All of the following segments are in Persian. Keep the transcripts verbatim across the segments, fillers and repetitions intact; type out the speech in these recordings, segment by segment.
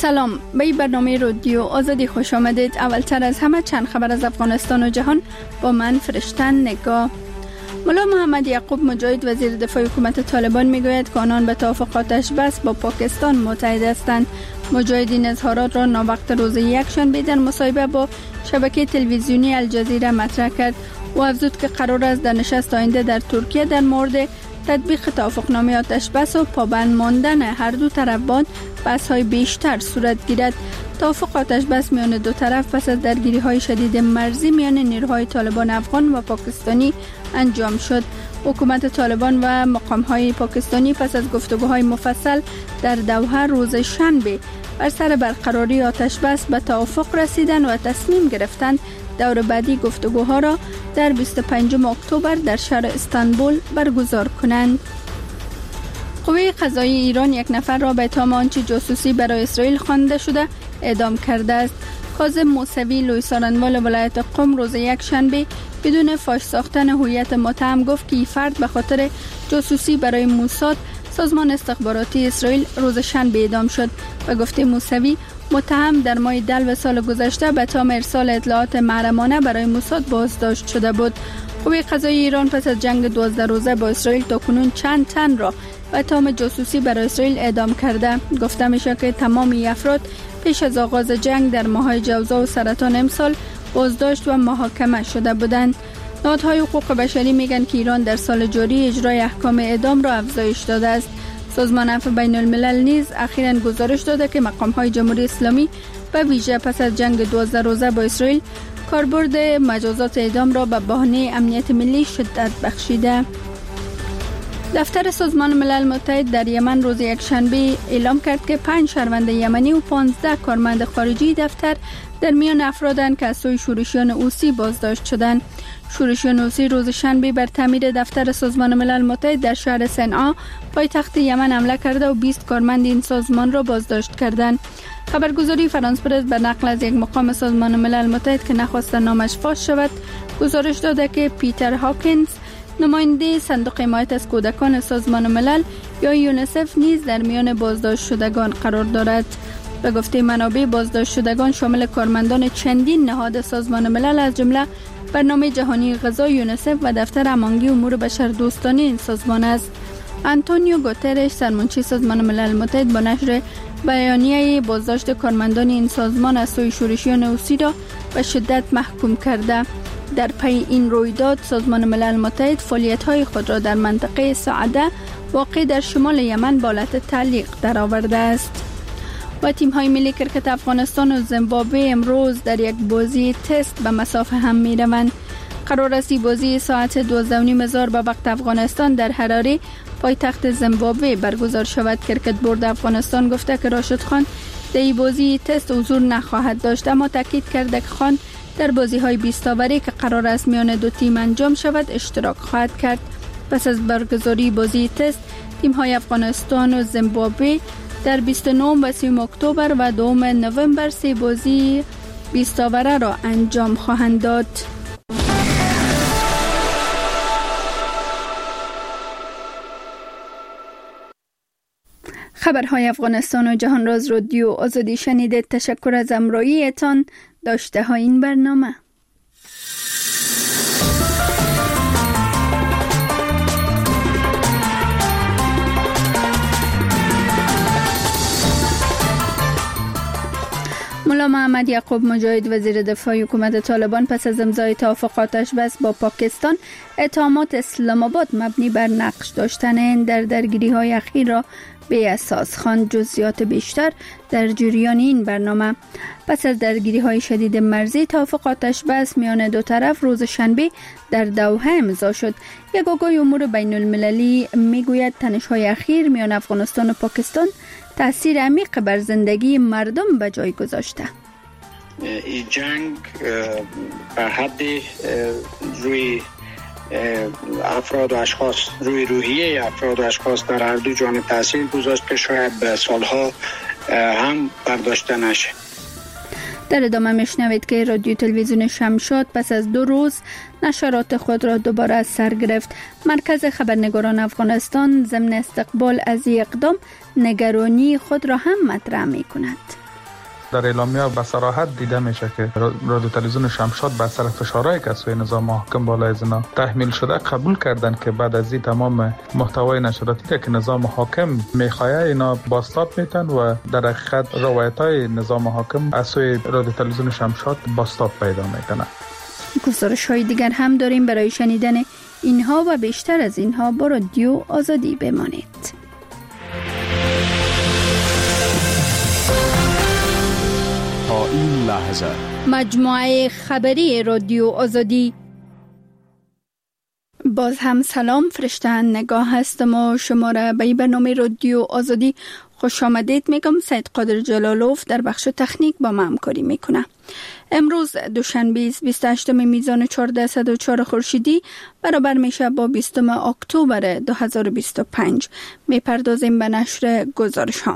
سلام، به این برنامه رادیو آزادی خوش آمدید. اولتر از همه چند خبر از افغانستان و جهان با من فرشتن نگاه. ملا محمد یعقوب مجاهد وزیر دفاع حکومت طالبان میگوید که آنان به توافق آتش بس با پاکستان متحد هستند. مجاهد این اظهارات را ناوقت روز یکشنبه در مصاحبه با شبکه تلویزیونی الجزیره مطرح کرد و افزود که قرار است در نشست آینده در ترکیه در مورد تطبیق توافقنامه آتش بس و پابند ماندن هر دو طرف باند بحث‌های بیشتر صورت گیرد. توافق آتش بس میان دو طرف پس از درگیری‌های شدید مرزی میان نیروهای طالبان افغان و پاکستانی انجام شد. حکومت طالبان و مقام‌های پاکستانی پس از گفتگوهای مفصل در دوحه روز شنبه بر سر برقراری آتش بس به توافق رسیدند و تصمیم گرفتند دور بعدی گفتگوها را در بیست و پنجم اکتبر در شهر استانبول برگزار کنند. قوه قضایی ایران یک نفر را به اتهام آنچه جاسوسی برای اسرائیل خوانده شده اعدام کرده است. کاظم موسوی لوی سارنوال ولایت قم روز یک شنبه بدون فاش ساختن هویت متهم گفت که این فرد به خاطر جاسوسی برای موساد سازمان استخباراتی اسرائیل روز شنبه اعدام شد. به گفته موسوی متهم در ماه دلو سال گذشته به اتهام ارسال اطلاعات محرمانه برای موساد بازداشت شده بود. قوه قضایی ایران پس از جنگ دوازده روزه با اسرائیل تاکنون چند تن را به اتهام جاسوسی برای اسرائیل اعدام کرده. گفته میشه که تمام این افراد پیش از آغاز جنگ در ماه‌های جوزا و سرطان امسال بازداشت و محاکمه شده بودند. نهادهای حقوق بشری میگن که ایران در سال جاری اجرای احکام اعدام را افزایش داده است. سازمان عفو بین الملل نیز اخیراً گزارش داده که مقام‌های جمهوری اسلامی به ویژه پس از جنگ دوازده روزه با اسرائیل کاربرد مجازات اعدام را به بهانه امنیت ملی شدت بخشیده. دفتر سازمان ملل متحد در یمن روز یکشنبه اعلام کرد که پنج شهروند یمنی و پانزده کارمند خارجی دفتر در میان افرادند که از سوی شورشیان حوثی بازداشت شدند. شورشیان حوثی روز شنبه بر تعمیر دفتر سازمان ملل متحد در شهر صنعا پایتخت یمن حمله کرده و بیست کارمند این سازمان را بازداشت کردند. خبرگزاری فرانس پرس به نقل از یک مقام سازمان ملل متحد که نخواست نامش فاش شود گزارش داده که پیتر هاکینز نماینده صندوق حمایت از کودکان سازمان ملل یا یونیسف نیز در میان بازداشت شدگان قرار دارد. به گفته منابع بازداشت شدگان شامل کارمندان چندین نهاد سازمان ملل از جمله برنامه جهانی غذا یونیسف و دفتر امانگی امور بشردوستانه این سازمان است. آنتونیو گوترش سرمنشی سازمان ملل متحد با نشر بیانیه بازداشت کارمندان این سازمان از سوی شورشیان حوثی را به شدت محکوم کرده. در پی این رویداد سازمان ملل متحد فعالیت‌های خود را در منطقه سعده واقع در شمال یمن به حالت تعلیق درآورده است. و تیم‌های ملی کرکت افغانستان و زیمبابوه امروز در یک بازی تست به مسافه هم می‌روند. قرار است بازی ساعت دوازده و نیم ظهر به وقت افغانستان در حراره پایتخت زیمبابوه برگزار شود. کرکت بورد افغانستان گفته که راشد خان در این بازی تست حضور نخواهد داشت، اما تاکید کرده که خان در بازی‌های بیست اوری که قرار است میان دو تیم انجام شود اشتراک خواهد کرد. پس از برگزاری بازی تست تیم‌های افغانستان و زیمبابوه در بیست و نه و سی اکتبر و دوم نوامبر سه بازی بیست اوره را انجام خواهند داد. خبرهای افغانستان و جهان را از رادیو آزادی شنیدید. تشکر از همراهیتان. داشته های این برنامه. ملا محمد یعقوب مجاهد وزیر دفاع حکومت طالبان پس از امضای توافق آتش بس با پاکستان اتهامات اسلام آباد مبنی بر نقش داشتن در درگیری‌های اخیر را به اساس خواند. جزئیات بیشتر در جریان این برنامه. پس از درگیری‌های شدید مرزی توافق آتش بس میان دو طرف روز شنبه در دوحه امضا شد. یک آگاه امور بین المللی میگوید تنش‌های اخیر میان افغانستان و پاکستان تأثیر عمیق بر زندگی مردم به جای گذاشته. این جنگ بر حد روی افراد و اشخاص روی روحیه افراد و اشخاص در هر دو جانب تاثیر گذاشت که شاید به سالها هم برداشته نشه. در ادامه میشنوید که رادیو تلویزیون شمشاد پس از دو روز نشرات خود را دوباره از سر گرفت. مرکز خبرنگاران افغانستان ضمن استقبال از اقدام نگرانی خود را هم مطرح می کند. در اعلامیه به صراحت دیده میشه که رادیو تلویزیون شمشاد به اثر فشارهایی که سوی نظام حاکم بالای از اینا تحمیل شده قبول کردن که بعد از این تمام محتوای نشراتی که نظام حاکم میخواه اینا بازتاب میتن و در حقیقت روایت‌های نظام حاکم از سوی رادیو تلویزیون شمشاد بازتاب پیدا میکنه. گزارش‌های دیگر هم داریم. برای شنیدن اینها و بیشتر از اینها با رادیو آزادی بمانید. تا این لحظه مجموعه خبری رادیو آزادی. باز هم سلام، فرشتن نگاه هستم و شما را به برنامه رادیو آزادی خوش آمدید میگم. سید قادر جلالوف در بخش تکنیک با ما همکاری میکنه. امروز دوشنبه بیست و هشتم میزان چهارصد و چهار خورشیدی برابر میشه با بیستم اکتبر دو هزار و بیست و پنج. میپردازیم به نشر گزارش ها.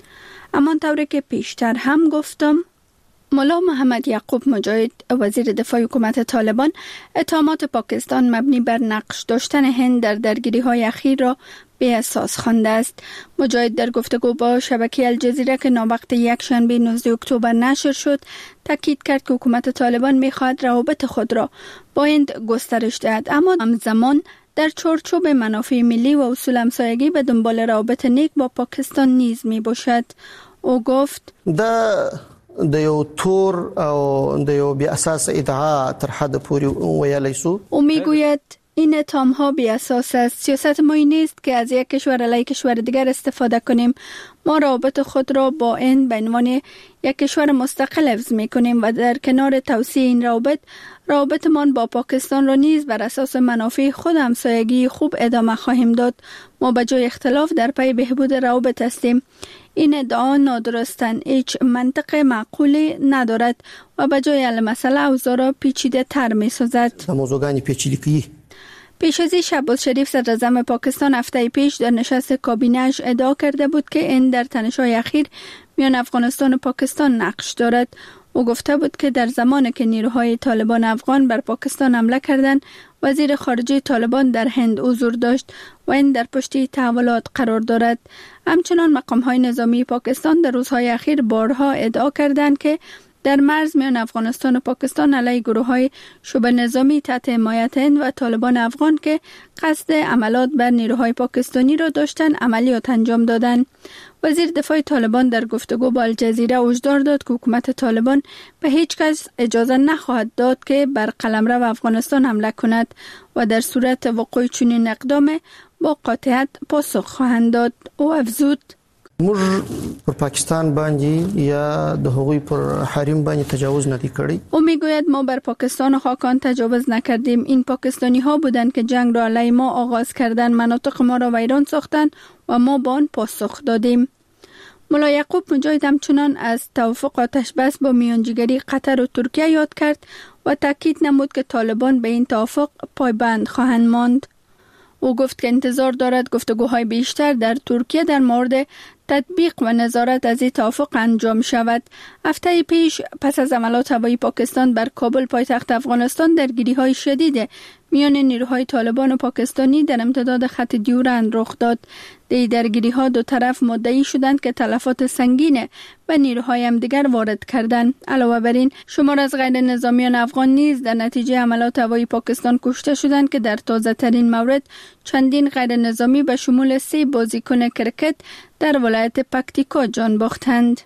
اما طوری که پیشتر هم گفتم، ملا محمد یعقوب مجاهد وزیر دفاع حکومت طالبان اتهامات پاکستان مبنی بر نقش داشتن هند در درگیری های اخیر را بی اساس خوانده است. مجاهد در گفتگو با شبکه الجزیره که ناوقت یک شنبه نوزدهم اکتبر نشر شد تاکید کرد که حکومت طالبان می‌خواهد روابط خود را با هند گسترش دهد، اما همزمان در چارچوب منافع ملی و اصول همسایگی به دنبال روابط نیک با پاکستان نیز میباشد. او گفت دا د یو تور او د یو بی اساس ادعا تر حد پوری ویلی سو. او میگوید این اتهام ها بی اساس است. سیاست ما این نیست که از یک کشور علیه کشور دیگر استفاده کنیم. ما روابط خود را با هند به عنوان یک کشور مستقل حفظ می کنیم و در کنار توسعه این روابط روابطمان با پاکستان را نیز بر اساس منافع خود همسایگی خوب ادامه خواهیم داد. ما به جای اختلاف در پی بهبود روابط هستیم. این ادعا نادرستن، هیچ منطق معقولی ندارد و به جای حل مسئله اوضاع را پیچیده تر می سازد. موضوعانی پیچیده کی؟ پیش از این شهباز شریف صدر اعظم پاکستان هفته پیش در نشست کابینه‌اش ادعا کرده بود که این در تنش‌های اخیر میان افغانستان و پاکستان نقش دارد. او گفته بود که در زمانی که نیروهای طالبان افغان بر پاکستان حمله کردند، وزیر خارجه طالبان در هند حضور داشت و این در پشت تحولات قرار دارد. همچنان مقام‌های نظامی پاکستان در روزهای اخیر بارها ادعا کردند که در مرز میان افغانستان و پاکستان علیه گروه‌های شبه نظامی تحت حمایت هند و طالبان افغان که قصد عملیات بر نیروهای پاکستانی را داشتند عملیات انجام دادند. وزیر دفاع طالبان در گفتگو با الجزیره هشدار داد که حکومت طالبان به هیچ کس اجازه نخواهد داد که بر قلمرو افغانستان حمله کند و در صورت وقوع چنین اقدام با قاطعیت پاسخ خواهند داد. او افزود موږ پر پاکستان باندې یا د هغوی پر حریم باندې تجاوز ندی کړی. او میگوید ما بر پاکستان و خاکان تجاوز نکردیم. این پاکستانی ها بودند که جنگ را علیه ما آغاز کردند، مناطق ما را ویران ساختند و ما با آن پاسخ دادیم. ملا یعقوب مجاهد همچنان از توافق آتش بس با میانجیگری قطر و ترکیه یاد کرد و تاکید نمود که طالبان به این توافق پایبند خواهند ماند. او گفت که انتظار دارد گفتگوهای بیشتر در ترکیه در مورد تطبیق و نظارت از این توافق انجام شود. هفته پیش پس از حملات هوایی پاکستان بر کابل پایتخت افغانستان درگیری‌های شدید میان نیروهای طالبان و پاکستانی در امتداد خط دیورند رخ داد. در درگیری‌ها دو طرف مدعی شدند که تلفات سنگین به نیروهای همدیگر وارد کردند. علاوه بر این شمار از غیر نظامیان افغان نیز در نتیجه حملات هوایی پاکستان کشته شدند که در تازه ترین مورد چندین غیر نظامی به شمول سه بازیکن کرکت در ولایت پکتیکا جان باختند.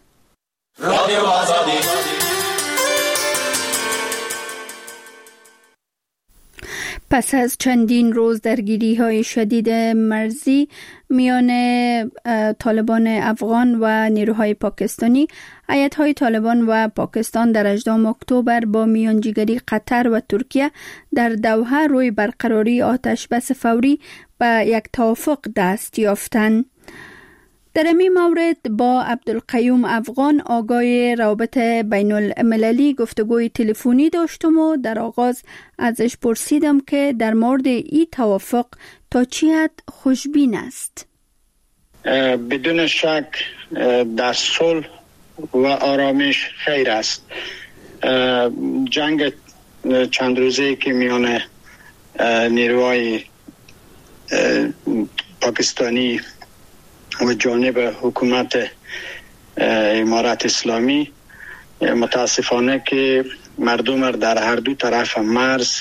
رادیو آزادی. پس از چندین روز درگیری های شدید مرزی میان طالبان افغان و نیروهای پاکستانی، هیئت‌های طالبان و پاکستان در هجدهم اکتبر با میانجیگری قطر و ترکیه در دوحه روی برقراری آتش بس فوری به یک توافق دست یافتند. در این مورد با عبدالقیوم افغان آقای روابط بین المللی گفتگوی تلفنی داشتم و در آغاز ازش پرسیدم که در مورد این توافق تا چه حد خوشبین است. بدون شک در صلح و آرامش خیر است. جنگ چند روزه که میان نیروهای پاکستانی و جانب حکومت امارات اسلامی متاسفانه که مردم در هر دو طرف مرز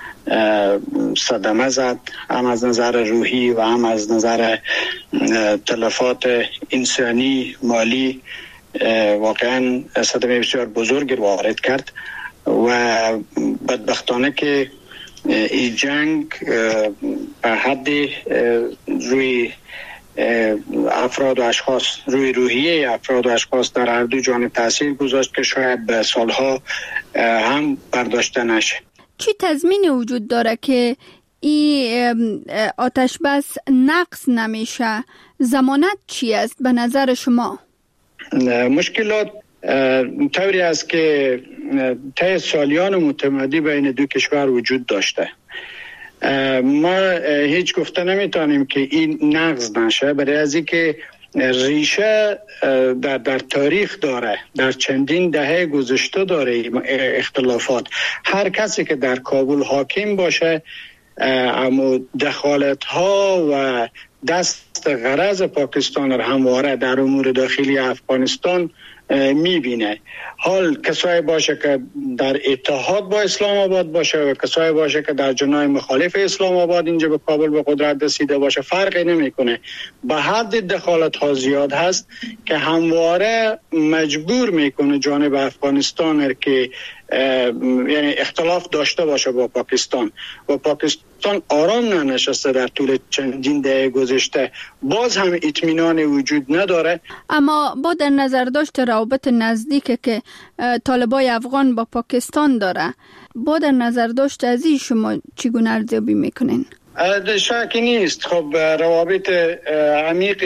صدمه زد، هم از نظر روحی و هم از نظر تلفات انسانی مالی. واقعا صدمه بسیار بزرگ وارد کرد و بدبختانه که این جنگ به حد روی افراد و اشخاص، روی روحیه افراد و اشخاص در هر دو جانب تاثیر گذاشت که شاید به سالها هم برداشته نشه. چی تضمین وجود داره که این آتش بس نقض نمیشه؟ ضمانت چی است به نظر شما؟ مشکلات طوری است که طی سالیان متمادی بین دو کشور وجود داشته. ما هیچ گفته نمیتونیم که این نقض نشه، برای از اینکه ریشه در در تاریخ داره، در چندین دهه گذشته داره اختلافات. هر کسی که در کابل حاکم باشه اما دخالت ها و دست غرض پاکستان را همواره در امور داخلی افغانستان میبینه. حال کسایی باشه که در اتحاد با اسلام آباد باشه و کسایی باشه که در جناح مخالف اسلام آباد اینجا به کابل به قدرت رسیده باشه فرقی نمیکنه. به حد دخالت ها زیاد هست که همواره مجبور میکنه جانب افغانستان که یعنی اختلاف داشته باشه با پاکستان و پاکستان آرام ننشسته در طول چندین دهه گذشته، باز هم اطمینان وجود نداره. اما با در نظر داشت روابط نزدیک که طالبای افغان با پاکستان داره، با در نظر داشت از این شما چگونه ارزیابی میکنین؟ شکی نیست. خب روابط عمیق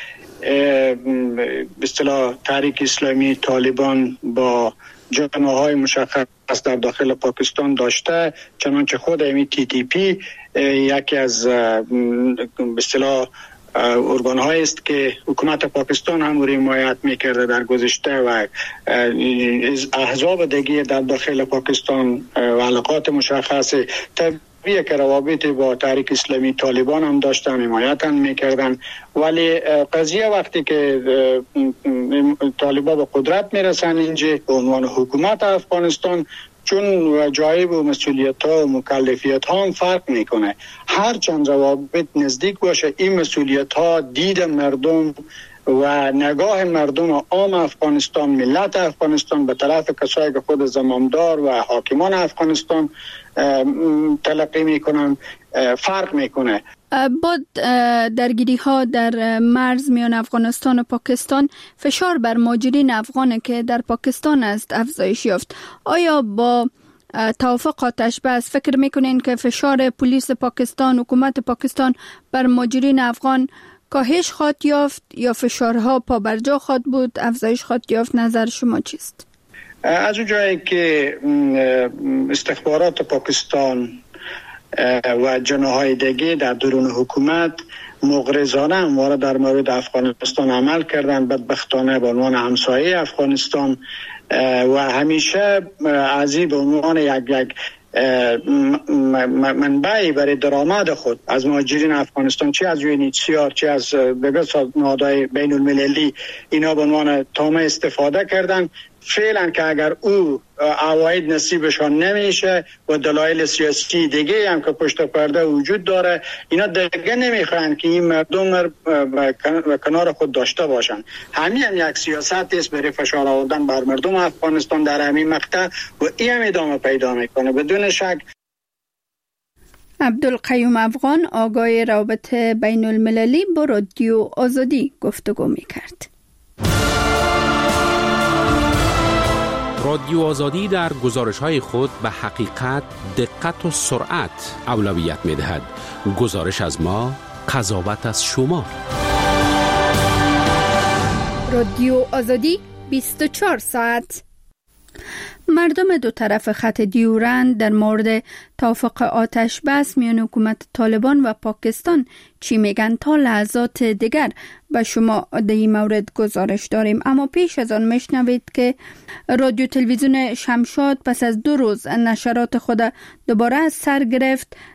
به اصطلاح تحریک اسلامی طالبان با جناح‌های مشخص در داخل پاکستان داشته، چنانچه خود امی تی تی پی یکی از به اصطلاح ارگان‌هایی است که حکومت پاکستان هم رو حمایت می‌کرده در گذشته و احزاب دیگه در داخل پاکستان و علاقات مشخص طبیعیه که روابط با تحریک اسلامی طالبان هم داشتن، حمایت هم میکردن. ولی قضیه وقتی که طالبان به قدرت میرسن اینجا به عنوان حکومت افغانستان، چون جایب و مسئولیت ها و مکلفیت ها هم فرق میکنه، هر چند روابط نزدیک باشه این مسئولیت ها دید مردم و نگاه مردم عام افغانستان، ملت افغانستان به طرف کسایی که خود زمامدار و حاکمان افغانستان تلقی میکنن فرق میکنه. با درگیری ها در مرز میان افغانستان و پاکستان فشار بر مهاجرین افغان که در پاکستان است افزایش یافت. آیا با توافق آتش بس فکر میکنین که فشار پلیس پاکستان، حکومت پاکستان بر مهاجرین افغان کاهش خواهد یافت یا فشارها پابرجا خواهد بود، افزایش خواهد یافت؟ نظر شما چیست؟ از اون جایی که استخبارات پاکستان و جناح‌های دیگه در درون حکومت مغرضانه همواره در مورد افغانستان عمل کردن، بدبختانه به عنوان همسایه افغانستان و همیشه از این به عنوان یک یک منبعی برای درآمد خود از مهاجرین افغانستان، چه از یونیسیار چه از دیگر نهادهای بین المللی، اینا به عنوان تامه استفاده کردن. فعلا که اگر او عواید نصیبشان نمیشه و دلایل سیاسی دیگه هم که پشت پرده وجود داره، اینا دیگه نمیخوان که این مردم و کنار خود داشته باشن. همین هم یک سیاست است برای فشار آوردن بر مردم افغانستان در همین مقطع و این هم ادامه پیدا میکنه بدون شک. عبدالقیوم افغان، آگاه روابط بین المللی، با رادیو آزادی گفتگو میکرد. رادیو آزادی در گزارش‌های خود به حقیقت، دقت و سرعت اولویت می‌دهد. گزارش از ما، قضاوت از شما. رادیو آزادی بیست و چهار ساعت. مردم دو طرف خط دیورند در مورد توافق آتش بس میان حکومت طالبان و پاکستان چی میگن تا لحظات دیگر به شما در این مورد گزارش داریم. اما پیش از آن میشنوید که رادیو تلویزیون شمشاد پس از دو روز نشرات خود دوباره از سر گرفت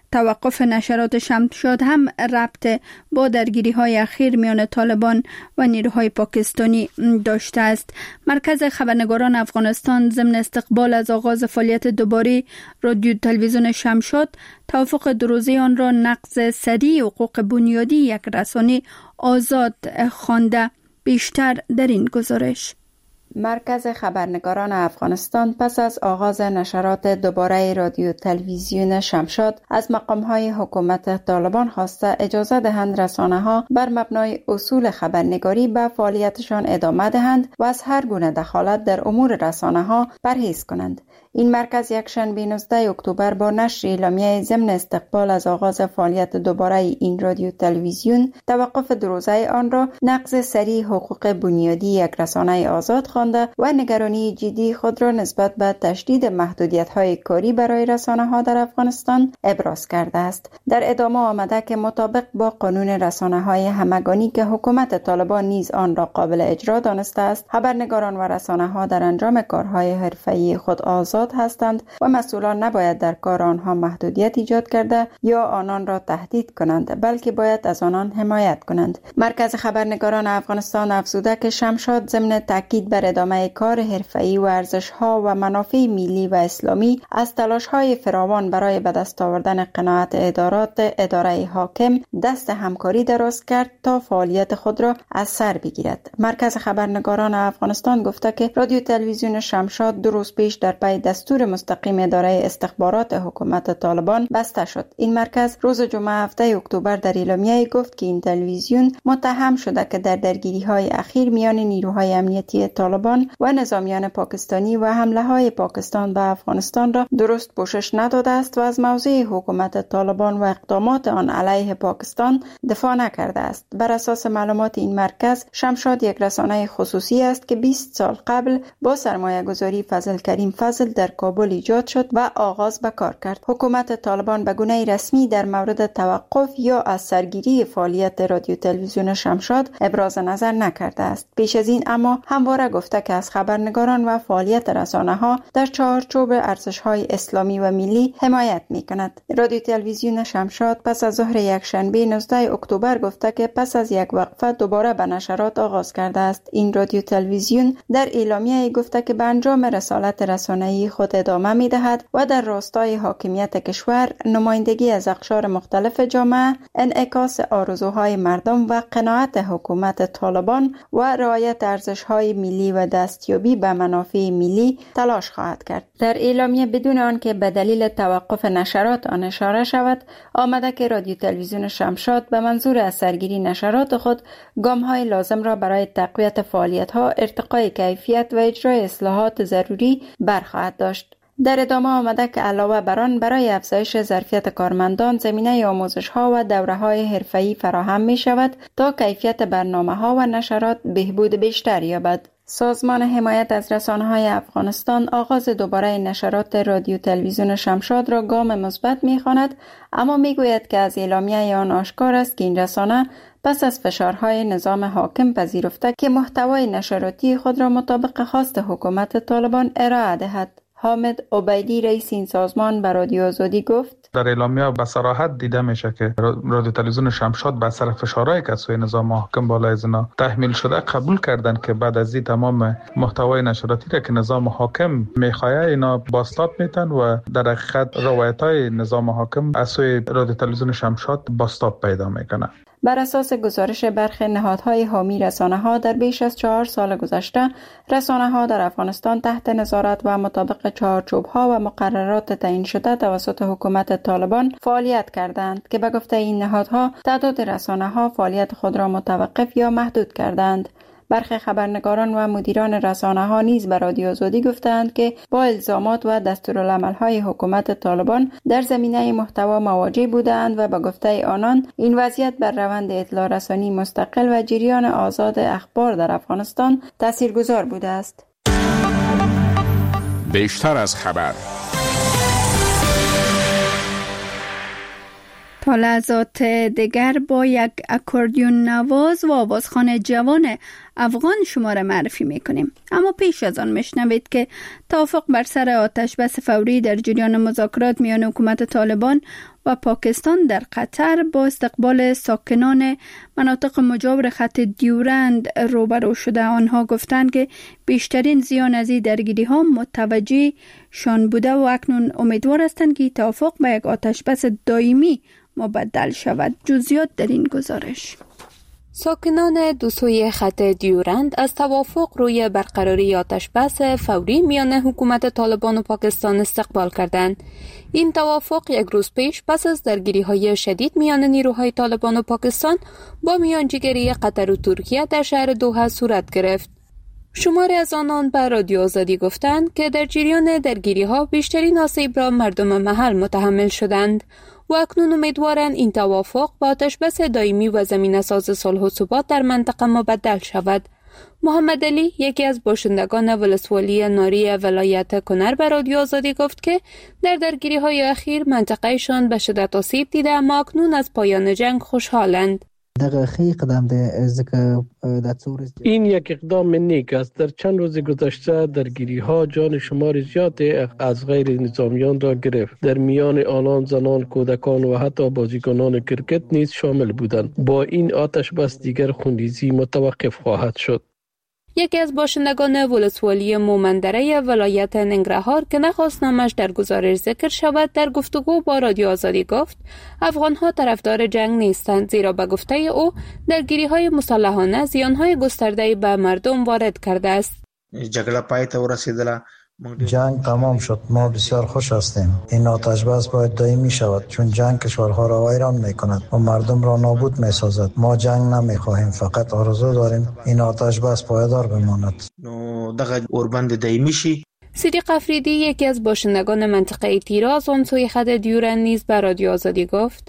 توقف نشرات شمشاد هم ربط با درگیری های اخیر میان طالبان و نیروهای پاکستانی داشته است. مرکز خبرنگاران افغانستان ضمن استقبال از آغاز فعالیت دوباره رادیو تلویزیون شمشاد توافق دو روزه آن را نقض سریع حقوق بنیادی یک رسانه آزاد خوانده. بیشتر در این گزارش. مرکز خبرنگاران افغانستان پس از آغاز نشرات دوباره رادیو تلویزیون شمشاد از مقام‌های حکومت طالبان خواسته اجازه دهند رسانه‌ها بر مبنای اصول خبرنگاری به فعالیتشان ادامه دهند و از هر گونه دخالت در امور رسانه‌ها پرهیز کنند. این مرکز یک شنبه نوزدهم اکتبر با نشر اعلامیه ضمن استقبال از آغاز فعالیت دوباره این رادیو تلویزیون توقف دو روزه آن را نقض سریع حقوق بنیادی یک رسانه آزاد خوانده و نگرانی جدی خود را نسبت به تشدید محدودیت‌های کاری برای رسانه‌ها در افغانستان ابراز کرده است. در ادامه آمده که مطابق با قانون رسانه‌های همگانی که حکومت طالبان نیز آن را قابل اجرا دانسته است، خبرنگاران و رسانه‌ها در انجام کارهای حرفه‌ای خود آزاد هستند و مسئولان نباید در کار آنها محدودیت ایجاد کرده یا آنان را تهدید کنند، بلکه باید از آنان حمایت کنند. مرکز خبرنگاران افغانستان افزوده که شمشاد ضمن تاکید بر ادامه کار حرفه‌ای و ارزش‌ها و منافع ملی و اسلامی از تلاش‌های فراوان برای به دست آوردن قناعت ادارات اداره حاکم دست همکاری دراز کرد تا فعالیت خود را از سر بگیرد. مرکز خبرنگاران افغانستان گفته که رادیو تلویزیون شمشاد دو روز پیش در پی دستور مستقیم اداره استخبارات حکومت طالبان بسته شد. این مرکز روز جمعه هفتم اکتبر در اعلامیه گفت که این تلویزیون متهم شده که در درگیری‌های اخیر میان نیروهای امنیتی طالبان و نظامیان پاکستانی و حمله‌های پاکستان به افغانستان را درست پوشش نداده است و از موضع حکومت طالبان و اقدامات آن علیه پاکستان دفاع نکرده است. بر اساس معلومات این مرکز، شمشاد یک رسانه خصوصی است که بیست سال قبل با سرمایه‌گذاری فضل کریم فضل در کابل ایجاد شد و آغاز به کار کرد. حکومت طالبان به گونه رسمی در مورد توقف یا از سرگیری فعالیت رادیو تلویزیون شمشاد ابراز نظر نکرده است. پیش از این اما همواره گفته که از خبرنگاران و فعالیت رسانه‌ها در چارچوب ارزش‌های اسلامی و ملی حمایت می‌کند. رادیو تلویزیون شمشاد پس از ظهر یک شنبه نوزدهم اکتبر گفته که پس از یک وقفه دوباره به نشرات آغاز کرده است. این رادیو تلویزیون در اعلامیه گفته که به انجام رسالت رسانه‌ای خود ادامه می‌دهد و در راستای حاکمیت کشور، نمایندگی از اقشار مختلف جامعه، انعکاس آرزوهای مردم و قناعت حکومت طالبان و رعایت ارزش‌های ملی و دستیابی به منافع ملی تلاش خواهد کرد. در اعلامیه بدون آنکه به دلیل توقف نشرات آن اشاره شود، آمده که رادیو تلویزیون شمشاد به منظور از سرگیری نشرات خود گام‌های لازم را برای تقویت فعالیت‌ها، ارتقای کیفیت و اجرای اصلاحات ضروری برخواهد داشت. در ادامه آمده که علاوه بر آن برای افزایش ظرفیت کارمندان زمینه آموزش‌ها و دوره‌های حرفه‌ای فراهم می‌شود تا کیفیت برنامه‌ها و نشرات بهبود بیشتر یابد. سازمان حمایت از رسانه‌های افغانستان آغاز دوباره نشرات رادیو تلویزیون شمشاد را گام مثبت می‌خواند، اما می‌گوید که از اعلامیه آن آشکار است که این رسانه پس از فشارهای نظام حاکم پذیرفته که محتوای نشراتی خود را مطابق خواست حکومت طالبان ارائه دهد. حامد عبیدی رئیس این سازمان به رادیو آزادی گفت: در اعلامیه به صراحت دیده میشه که رادیو تلویزیون شمشاد به اثر فشارهایی که از سوی نظام حاکم بالای زنا تحمیل شده قبول کردن که بعد از این تمام محتوای نشراتی را که نظام حاکم میخواه اینا بازتاب میتن و در حقیقت روایت‌های نظام حاکم از سوی رادیو تلویزیون شمشاد بازتاب پیدا میکنه. بر اساس گزارش برخی نهادهای حامی رسانه‌ها در بیش از چهار سال گذشته، رسانه‌ها در افغانستان تحت نظارت و مطابق چارچوب‌ها و مقررات تعیین شده توسط حکومت طالبان فعالیت کردند که به گفته این نهادها تعداد رسانه‌ها فعالیت خود را متوقف یا محدود کردند. برخی خبرنگاران و مدیران رسانه‌ها نیز به رادیو آزادی گفتند که با الزامات و دستورالعمل‌های حکومت طالبان در زمینه محتوا مواجه بودند و به گفته آنان این وضعیت بر روند اطلاع رسانی مستقل و جریان آزاد اخبار در افغانستان تاثیرگذار بوده است. بیشتر از خبر. تا لحظات دیگر با یک اکوردیون نواز و آوازخوان جوان افغان شما را معرفی میکنیم. اما پیش از آن میشنوید که توافق بر سر آتش بس فوری در جریان مذاکرات میان حکومت طالبان و پاکستان در قطر با استقبال ساکنان مناطق مجاور خط دیورند روبرو شده. آنها گفتند که بیشترین زیان از این درگیری ها متوجه شان بوده و اکنون امیدوار هستند که توافق به یک آتش بس دائمی مبدل شود. جزئیات در این گزارش. ساکنان دو سوی خط دیورند از توافق روی برقراری آتشبس فوری میان حکومت طالبان و پاکستان استقبال کردند. این توافق یک روز پیش پس از درگیری‌های شدید میان نیروهای طالبان و پاکستان با میانجیگری قطر و ترکیه در شهر دوحه صورت گرفت. شماری از آنان به رادیو آزادی گفتند که در جریان درگیری‌ها بیشترین آسیب را مردم محل متحمل شدند و اکنون امیدوارند این توافق با آتشبس دائمی و زمینه‌ساز صلح و ثبات در منطقه مبدل شود. محمد علی، یکی از باشندگان ولسوالی ناری ولایت کنر، به رادیو آزادی گفت که در درگیری‌های اخیر منطقه‌شان به شدت آسیب دیده اما اکنون از پایان جنگ خوشحالند. این یک اقدام نیک است. در چند روز گذشته درگیری ها جان شمار زیادی از غیر نظامیان را گرفت. در میان آنان زنان، کودکان و حتی بازیکنان کرکت نیز شامل بودند. با این آتش بس دیگر خونریزی متوقف خواهد شد. یکی از باشندگان ولسوالی مومندره ولایت ننگرهار که نخواست نامش در گزارش ذکر شود در گفتگو با رادیو آزادی گفت افغانها طرفدار جنگ نیستند، زیرا به گفته او درگیری‌های مسلحانه زیان‌های گسترده‌ای به مردم وارد کرده است. جګړه پای ته ورسېدله. جنگ تمام شد. ما بسیار خوش هستیم. این آتش بس باید دائمی شود چون جنگ کشورها را ویران می‌کند و مردم را نابود می‌سازد. ما جنگ نمی‌خواهیم، فقط آرزو داریم این آتش بس پایدار بماند. نو دغه اوربند دائمی شي. صدیق افریدی، یکی از باشندگان منطقه تیراز آن سوی خط دیورند نیز به رادیو آزادی گفت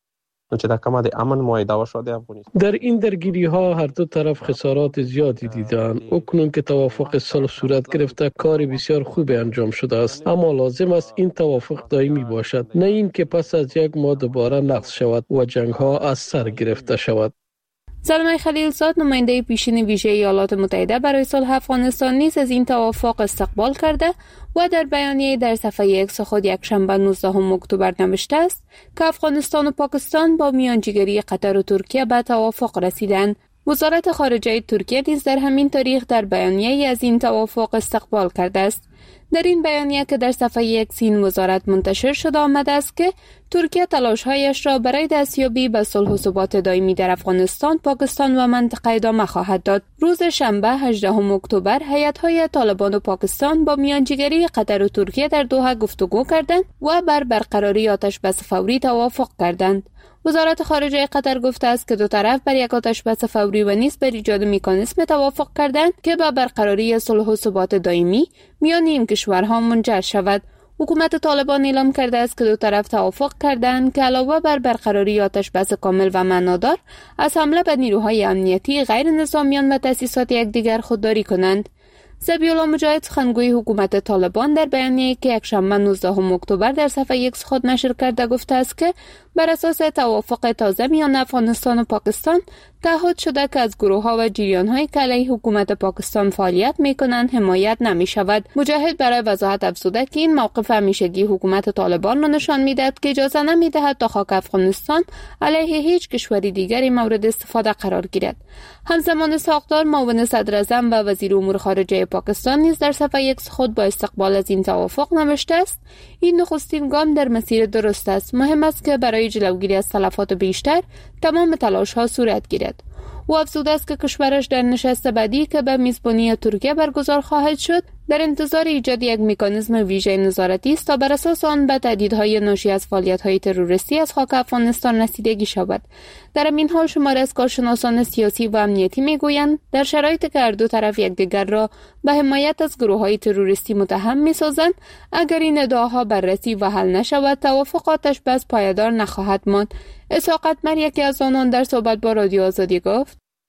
در این درگیری ها هر دو طرف خسارات زیادی دیدند. اکنون که توافق صلح صورت گرفته کار بسیار خوبی انجام شده است، اما لازم است این توافق دائمی باشد، نه این که پس از یک ماه دوباره نقض شود و جنگ ها از سر گرفته شود. زلمه خلیلزاد، نماینده پیشین ویژه ایالات متحده برای صلح افغانستان نیز از این توافق استقبال کرده و در بیانیه در صفحه ایکس خود یک شنبه نوزدهم اکتبر نوشته است که افغانستان و پاکستان با میانجیگری قطر و ترکیه به توافق رسیدند. وزارت خارجه ترکیه نیز در همین تاریخ در بیانیه از این توافق استقبال کرده است. در این بیانیه که در صفحه یک این وزارت منتشر شده آمده است که ترکیه تلاش‌هایش را برای دستیابی به صلح و ثبات دائمی در افغانستان، پاکستان و منطقه ادامه خواهد داد. روز شنبه هجدهم اکتبر هیئت‌های طالبان و پاکستان با میانجیگری قطر و ترکیه در دوحه گفتگو کردند و بر برقراری آتشبس فوری توافق کردند. وزارت خارجه قطر گفته است که دو طرف بر یک آتشبس فوری و نیز بر ایجاد مکانیزم توافق کردند که به برقراری صلح و ثبات دائمی میان این کشورها منجر شود. حکومت طالبان اعلام کرده است که دو طرف توافق کردند که علاوه بر برقراری آتشبس کامل و معنادار از حمله به نیروهای امنیتی، غیر نظامیان و تأسیسات یکدیگر خودداری کنند. ذبیح‌الله مجاهد، سخنگوی حکومت طالبان، در بیانیه‌ای که یکشنبه نوزدهم اکتبر در صفحه ایکس خود نشر کرده گفته است که بر اساس توافق تازه میان افغانستان و پاکستان تعهد شده که از گروه‌ها و جریان‌هایی که علیه حکومت پاکستان فعالیت می‌کنند حمایت نمی‌شود. مجاهد برای وضاحت افزوده که این موقف همیشگی حکومت طالبان را نشان می‌دهد که اجازه نمی‌دهد تا خاک افغانستان علیه هیچ کشوری دیگری مورد استفاده قرار گیرد. همزمان ساقدار، معاون صدراعظم و وزیر امور خارجه پاکستان نیز در صفحه ایکس خود با استقبال از این توافق نوشته است: این نخستین گام در مسیر درست است. مهم است که برای جلوگیری از تلفات بیشتر تمام تلاش‌ها صورت گیرد. او افزوده است که کشورش در نشست بعدی که به میزبانی ترکیه برگزار خواهد شد در انتظار ایجاد یک مکانیزم ویژه نظارتی است تا بر اساس آن به تهدیدهای ناشی از فعالیت‌های تروریستی از خاک افغانستان رسیدگی شود. در این حال شماری از کارشناسان سیاسی و امنیتی میگویند در شرایطی که هر دو طرف یکدیگر را به حمایت از گروه‌های تروریستی متهم می‌سازند، اگر این ادعاها بررسی و حل نشود، توافق آتش‌بس پایدار نخواهد ماند. اسحاق اتمر، یکی از آنان، در صحبت با رادیو آزادی گفت: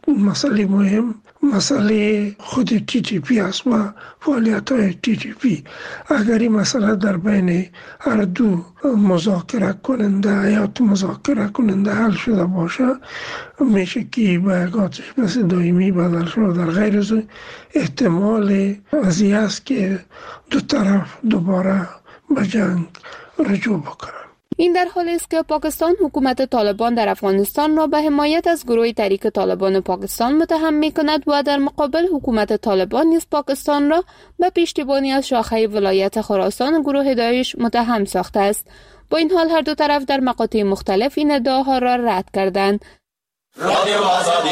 مسئله مهم مسئله خود تی تی پی است و فعالیت های تی تی پی. اگر این مسئله در بین هر دو مذاکره کننده یا مذاکره کننده حل شده باشه، میشه که به یک آتش بس دائمی بدل شده. در غیر از احتمال از این است که دو طرف دوباره به جنگ رجوع بکنن. این در حالی است که پاکستان حکومت طالبان در افغانستان را به حمایت از گروه تحریک طالبان پاکستان متهم می کند و در مقابل حکومت طالبان نیز پاکستان را به پشتیبانی از شاخه ولایت خراسان گروه داعش متهم ساخته است. با این حال هر دو طرف در مقاطع مختلف این ادعاها را رد کردند. رادیو آزادی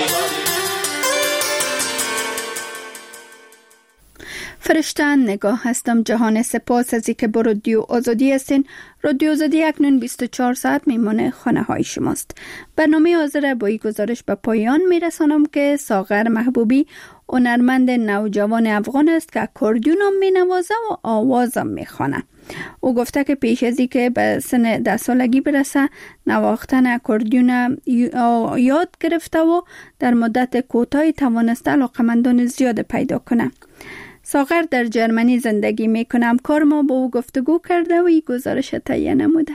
فرشته نگاه هستم. جهان سپاس از اینکه با رادیو آزادی هستین. رادیو آزادی اکنون بیست و چهار ساعت میمانه خانه های شماست. برنامه حاضر با این گزارش به پایان میرسانم که ساغر محبوبی هنرمند نوجوان افغان است که اکوردیون هم مینوازه و آواز هم میخوانه. او گفته که پیش از اینکه به سن ده سالگی برسه نواختن اکوردیون یاد گرفته و در مدت کوتاهی توانسته علاقمندان زیاد پیدا کنه. ساغر در جرمنی زندگی میکنم. کار ما با او گفتگو کرده و این گزارش تهیه نموده.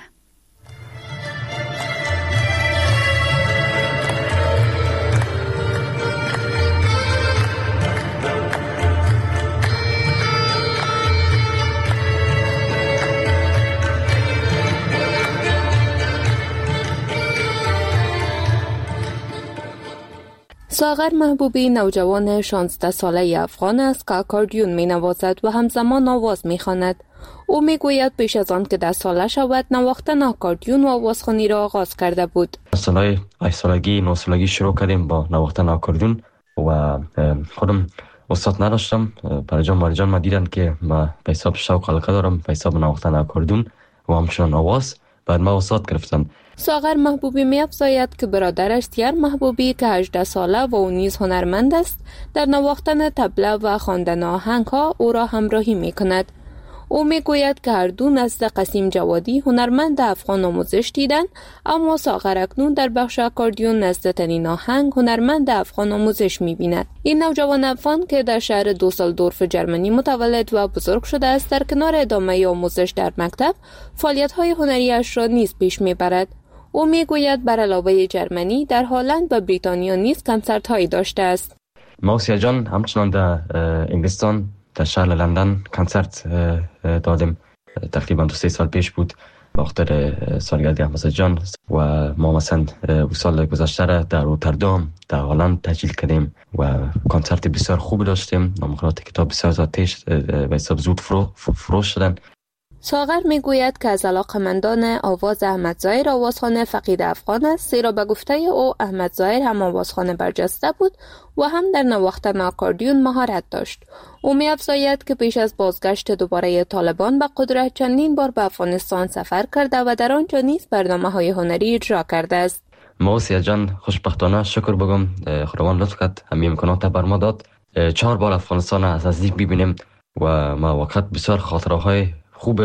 ساغر محبوبی نوجوان شانزده ساله افغان است که اکوردیون می نوازد و همزمان آواز می خواند. او می گوید پیش از آن که ده ساله شود نواختن اکوردیون و آوازخوانی را آغاز کرده بود. سالهای هشت سالگی نه سالگی شروع کردیم با نواختن اکوردیون و خودم استاد نداشتم. پرجان مارجان ما دیدن که ما به حساب شوق علاقه دارم به حساب نواختن اکوردیون و همچنان آواز. بعد ما استاد گرفتن. ساغر محبوبی می افزاید که برادرش سیار محبوبی که هجده ساله و او نیز هنرمند است در نواختن طبله و خواندن آهنگ ها او را همراهی می کند. او می گوید که هر دو نزد قسیم جوادی هنرمند افغان آموزش دیدند، اما ساغر اکنون در بخش اکوردیون نزد تنین آهنگ هنرمند افغان آموزش می بیند. این نوجوان افغان که در شهر دوسلدورف جرمنی متولد و بزرگ شده است در کنار ادامه آموزش در مکتب فعالیت های هنریش را نیز پیش می برد. او می گوید بر علاوه جرمنی در هلند و بریتانیا نیز کنسرت هایی داشته است. موسیا جان همچنان در انگلستان در شهر لندن کنسرت دادیم. تقریبا دو سه سال پیش بود وقت سالگرد موسیا جان و ما مثلا سال گذشته در روتردام در هلند تسجیل کردیم و کنسرت بسیار خوب داشتیم. نامخورات کتاب بسیار زیادش به حساب زود فروش شدن. ساغر می گوید که از علاقمندان آواز احمد ظاهر آوازخوان فقید افغان است، زیرا به گفته او احمد ظاهر هم آوازخوان برجسته بود و هم در نواختن اکوردیون مهارت داشت. او می افزاید که پیش از بازگشت دوباره طالبان به قدرت چندین بار به افغانستان سفر کرده و در آنجا نیز برنامه‌های هنری اجرا کرده است. موسیا جان خوشبختانه شکر بگم خداوند لطف کرد همین امکانات بر ما داد. چهار بار افغانستان از نزدیک ببینیم و ما وقت بسیار خاطره‌های خوب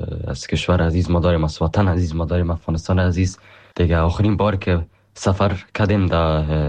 از کشور عزیز ما داریم، از وطن عزیز ما داریم، افغانستان عزیز. دیگه آخرین بار که سفر کردیم در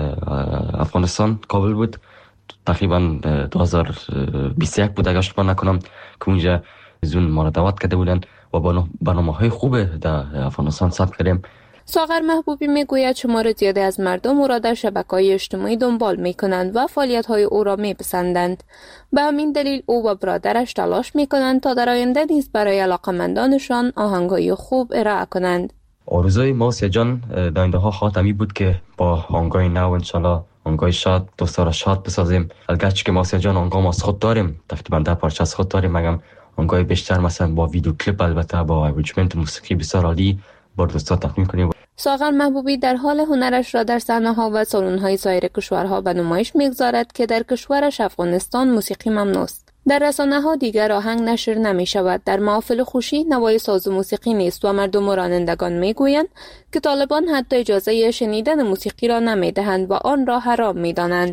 افغانستان کابل بود، تقریبا دو هزار و بیست و یک بود اگه اشتباه نکنم، که اونجا زون ما را دعوت کرده بودن و برنامه‌های خوب در افغانستان ثبت کردیم. ساغر محبوبی میگوید شمار زیادی از مردم او را در شبکه‌های اجتماعی دنبال می‌کنند و فعالیت‌های او را می‌پسندند. به همین دلیل او و برادرش تلاش می‌کنند تا در آینده نیز برای علاقه‌مندانشان آهنگ‌های خوب ارائه کنند. آرزوی موسیا جان در آینده‌ها خاتمی بود که با آهنگ‌های نو انشالله آهنگ‌های شاد دوستا را شاد بسازیم. البته که موسیا جان آهنگام از خود داریم، تقریبا ده پارچه از خود داریم، مگم آهنگ‌های بیشتر مثلا با ویدیو کلیپ البته با اریجمنت موسیقی بسیار عالی بر دوستا تقدیم کنیم. ساغر محبوبی در حال هنرش را در صحنه‌ها و سالن‌های سایر کشورها به نمایش می‌گذارد که در کشورش افغانستان موسیقی ممنوع است. در رسانه‌ها دیگر آهنگ نشر نمی‌شود. در محافل خوشی نوای ساز و موسیقی نیست و مردم و رانندگان می‌گویند که طالبان حتی اجازه شنیدن موسیقی را نمی‌دهند و آن را حرام می‌دانند.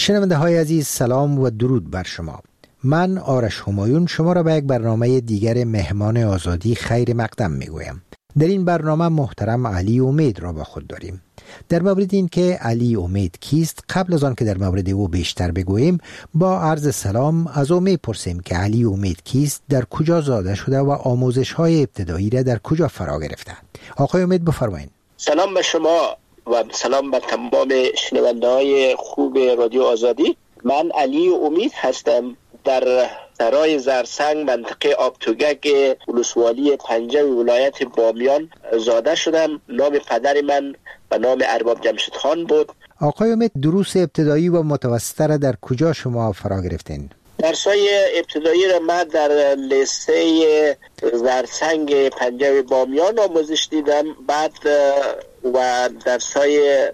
شنونده های عزیز، سلام و درود بر شما. من آرش همایون شما را به یک برنامه دیگر مهمان آزادی خیر مقدم میگویم. در این برنامه محترم علی امید را با خود داریم. در مورد این که علی امید کیست، قبل از آن که در مورد او بیشتر بگوییم، با عرض سلام از او میپرسیم که علی امید کیست، در کجا زاده شده و آموزش های ابتدایی را در کجا فرا گرفته. آقای امید بفرمایید. سلام به شما و سلام به تمام شنونده های خوب رادیو آزادی. من علی امید هستم. در سرای زرسنگ منطقه آبتوگک ولسوالی پنجم ولایت بامیان زاده شدم. نام پدر من به نام ارباب جمشید خان بود. آقای امید، دروس ابتدایی و متوسطه را در کجا شما فرا گرفتین؟ درسای ابتدایی را من در لیسه زرسنگ پنجم بامیان آموزش دیدم. بعد و درسای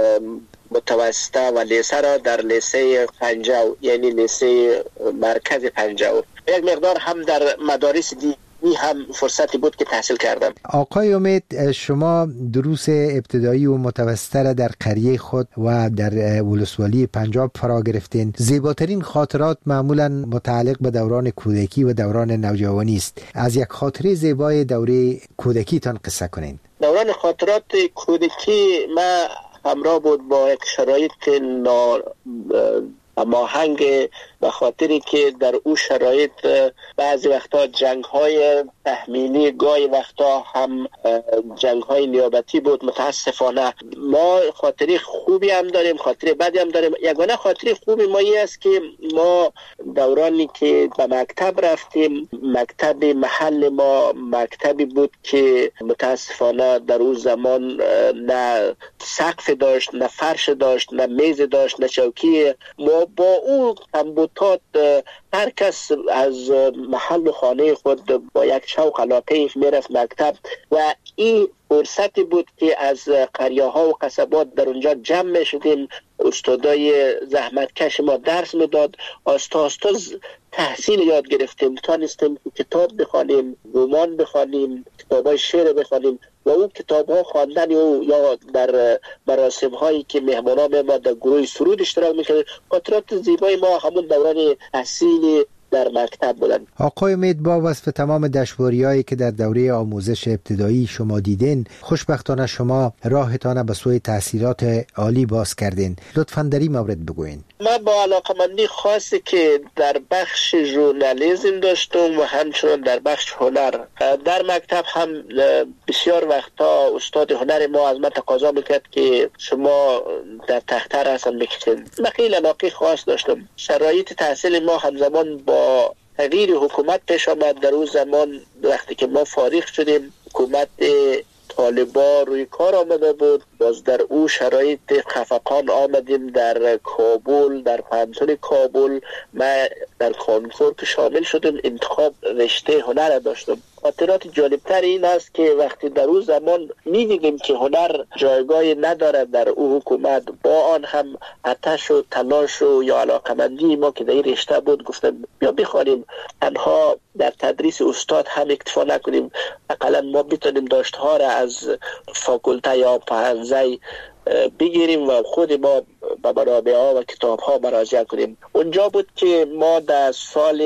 متوسطه و لیسه را در لیسه پنجاو، یعنی لیسه مرکز پنجاو، یک مقدار هم در مدارس دیگری هم فرصتی بود که تحصیل کردم. آقای امید، شما دروس ابتدایی و متوسطه را در قریه خود و در ولسوالی پنجاب فرا گرفتین. زیباترین خاطرات معمولا متعلق به دوران کودکی و دوران نوجوانی است. از یک خاطره زیبای دوره کودکی تان قصه کنین. دوران خاطرات کودکی ما همراه بود با یک شرایط نا ماهنگ، به خاطری که در او شرایط بعضی وقتا جنگ های تحمیلی، گاهی وقتا هم جنگ های نیابتی بود. متاسفانه ما خاطری خوبی هم داریم، خاطری بدی هم داریم. یگانه خاطری خوبی ما این است که ما دورانی که به مکتب رفتیم، مکتب محل ما مکتبی بود که متاسفانه در اون زمان نه سقف داشت، نه فرش داشت، نه میز داشت، نه چوکی. ما با او کمبودات هر کس از محل خانه خود با یک شوق علاقه میرفت مکتب و این فرصتی بود که از قریه ها و قصبات در اونجا جمع می شدیم. استادای زحمتکش ما درس میداد. آستا آستا تحصیل یاد گرفتیم، تانستیم کتاب بخوانیم، رمان بخوانیم، کتابای شعر بخوانیم و اون کتاب ها خواندن او یا در مراسم هایی که مهمانان ما در گروه سرود اشتراک میکردن. خاطرات زیبای ما همون دوران تحصیل در مکتب بودن. آقای امید، با وصف تمام دشواری‌هایی که در دوره آموزش ابتدایی شما دیدین، خوشبختانه شما راهتان به سوی تحصیلات عالی باز کردین. لطفاً در این مورد بگوین. من با علاقمندی خاصی که در بخش ژورنالیسم داشتم و همچنان در بخش هنر، در مکتب هم بسیار وقتا استاد هنر ما از من تقاضا میکرد که شما در تخته رسم میکشید. من خیلی علاقه خاص داشتم. شرایط تحصیل ما همزمان با تغییر حکومت پیش آمد. در اون زمان وقتی که ما فارغ شدیم، حکومت طالبا روی کار آمده بود. باز در او شرایط خفقان آمدیم در کابل، در پانتون کابل. ما در کانکور که شامل شدیم، انتخاب رشته هنر داشتم. خاطرات جالبتر این است که وقتی در اون زمان می‌دیدیم که هنر جایگاهی نداره در او حکومت، با آن هم آتش و تلاش و یا علاقمندی ما که در این رشته بود، گفتم بیا بخوانیم، تنها در تدریس استاد هم اکتفا نکنیم، حداقل ما بتونیم داشته‌ها را از فاکولته یا پهنزه بگیریم و خود ما به منابع ها و کتاب ها مراجعه کنیم. اونجا بود که ما در سال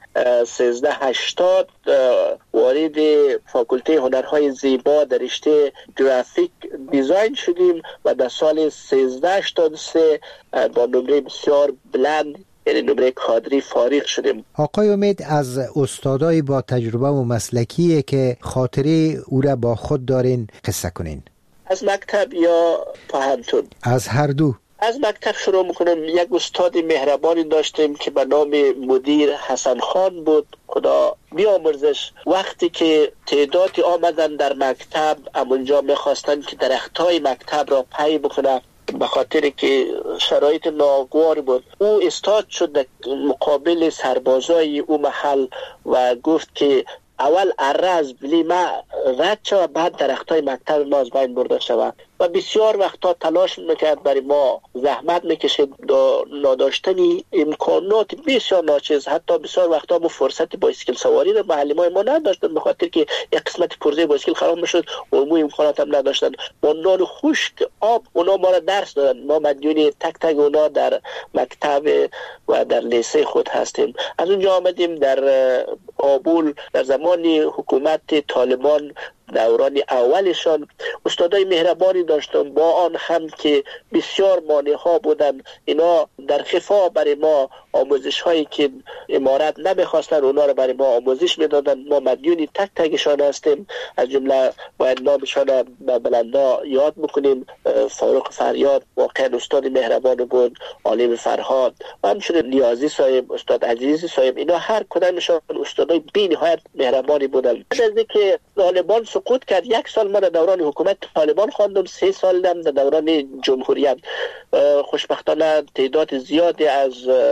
سیزده هشتاد وارد فاکولته هنرهای زیبا در رشته گرافیک دیزاین شدیم و در سال سیزده هشتاد و سه با نمره بسیار بلند، یعنی نمره کادری، فارغ شدیم. آقای امید، از استادای با تجربه و مسلکیه که خاطره او را با خود دارین قصه کنین. از مکتب یا پهنتون؟ از هر دو. از مکتب شروع میکنم. یک استاد مهربانی داشتیم که به نام مدیر حسن خان بود، خدا بیامرزش. وقتی که تعدادی آمدن در مکتب، امونجا میخواستن که درختای مکتب را پی بکنن، به خاطر که شرایط ناگوار بود. او استاد شد در مقابل سربازای او محل و گفت که اول اره از بلی ما رد شود، بعد درختای مکتب ما از بین برده شود. و بسیار وقتا تلاش میکرد برای ما، زحمت میکشید. نداشتن امکانات بسیار ناچیز، حتی بسیار وقتا ما فرصت بایسکل سواری رو معلمای ما نداشتن، به خاطر که یک قسمت پرزه بایسکل خراب میشد و مو امکانات هم نداشتن. ما نان خشک، آب، اونا ما را درس دادن. ما مدیون تک تک اونا در مکتب و در لیسه خود هستیم. از اونجا آمدیم در کابل در زمان حکومت طالبان، دوران اولشان استادای مهربانی داشتم، با آن هم که بسیار مانع ها بودن. اینا در خفا برای ما آموزش هایی که امارت نمیخواستن اونا رو برای ما آموزش میدادن. ما مدیونی تک تکشان هستیم. از جمله باید نامشان به بلندا یاد بکنیم. فاروق فریاد واقعا استاد مهربان بود، عالم فرهاد و همچنین نیازی صاحب، استاد عزیزی صاحب، اینا هر کدامشان استادای بی نهایت مهربانی بودن. بعد از اینکه طالبان سقوط کرد، یک سال ما در دوران حکومت طالبان خواندم، سه سال هم در دوران جمهوریت. خوشبختانه تعداد زیادی از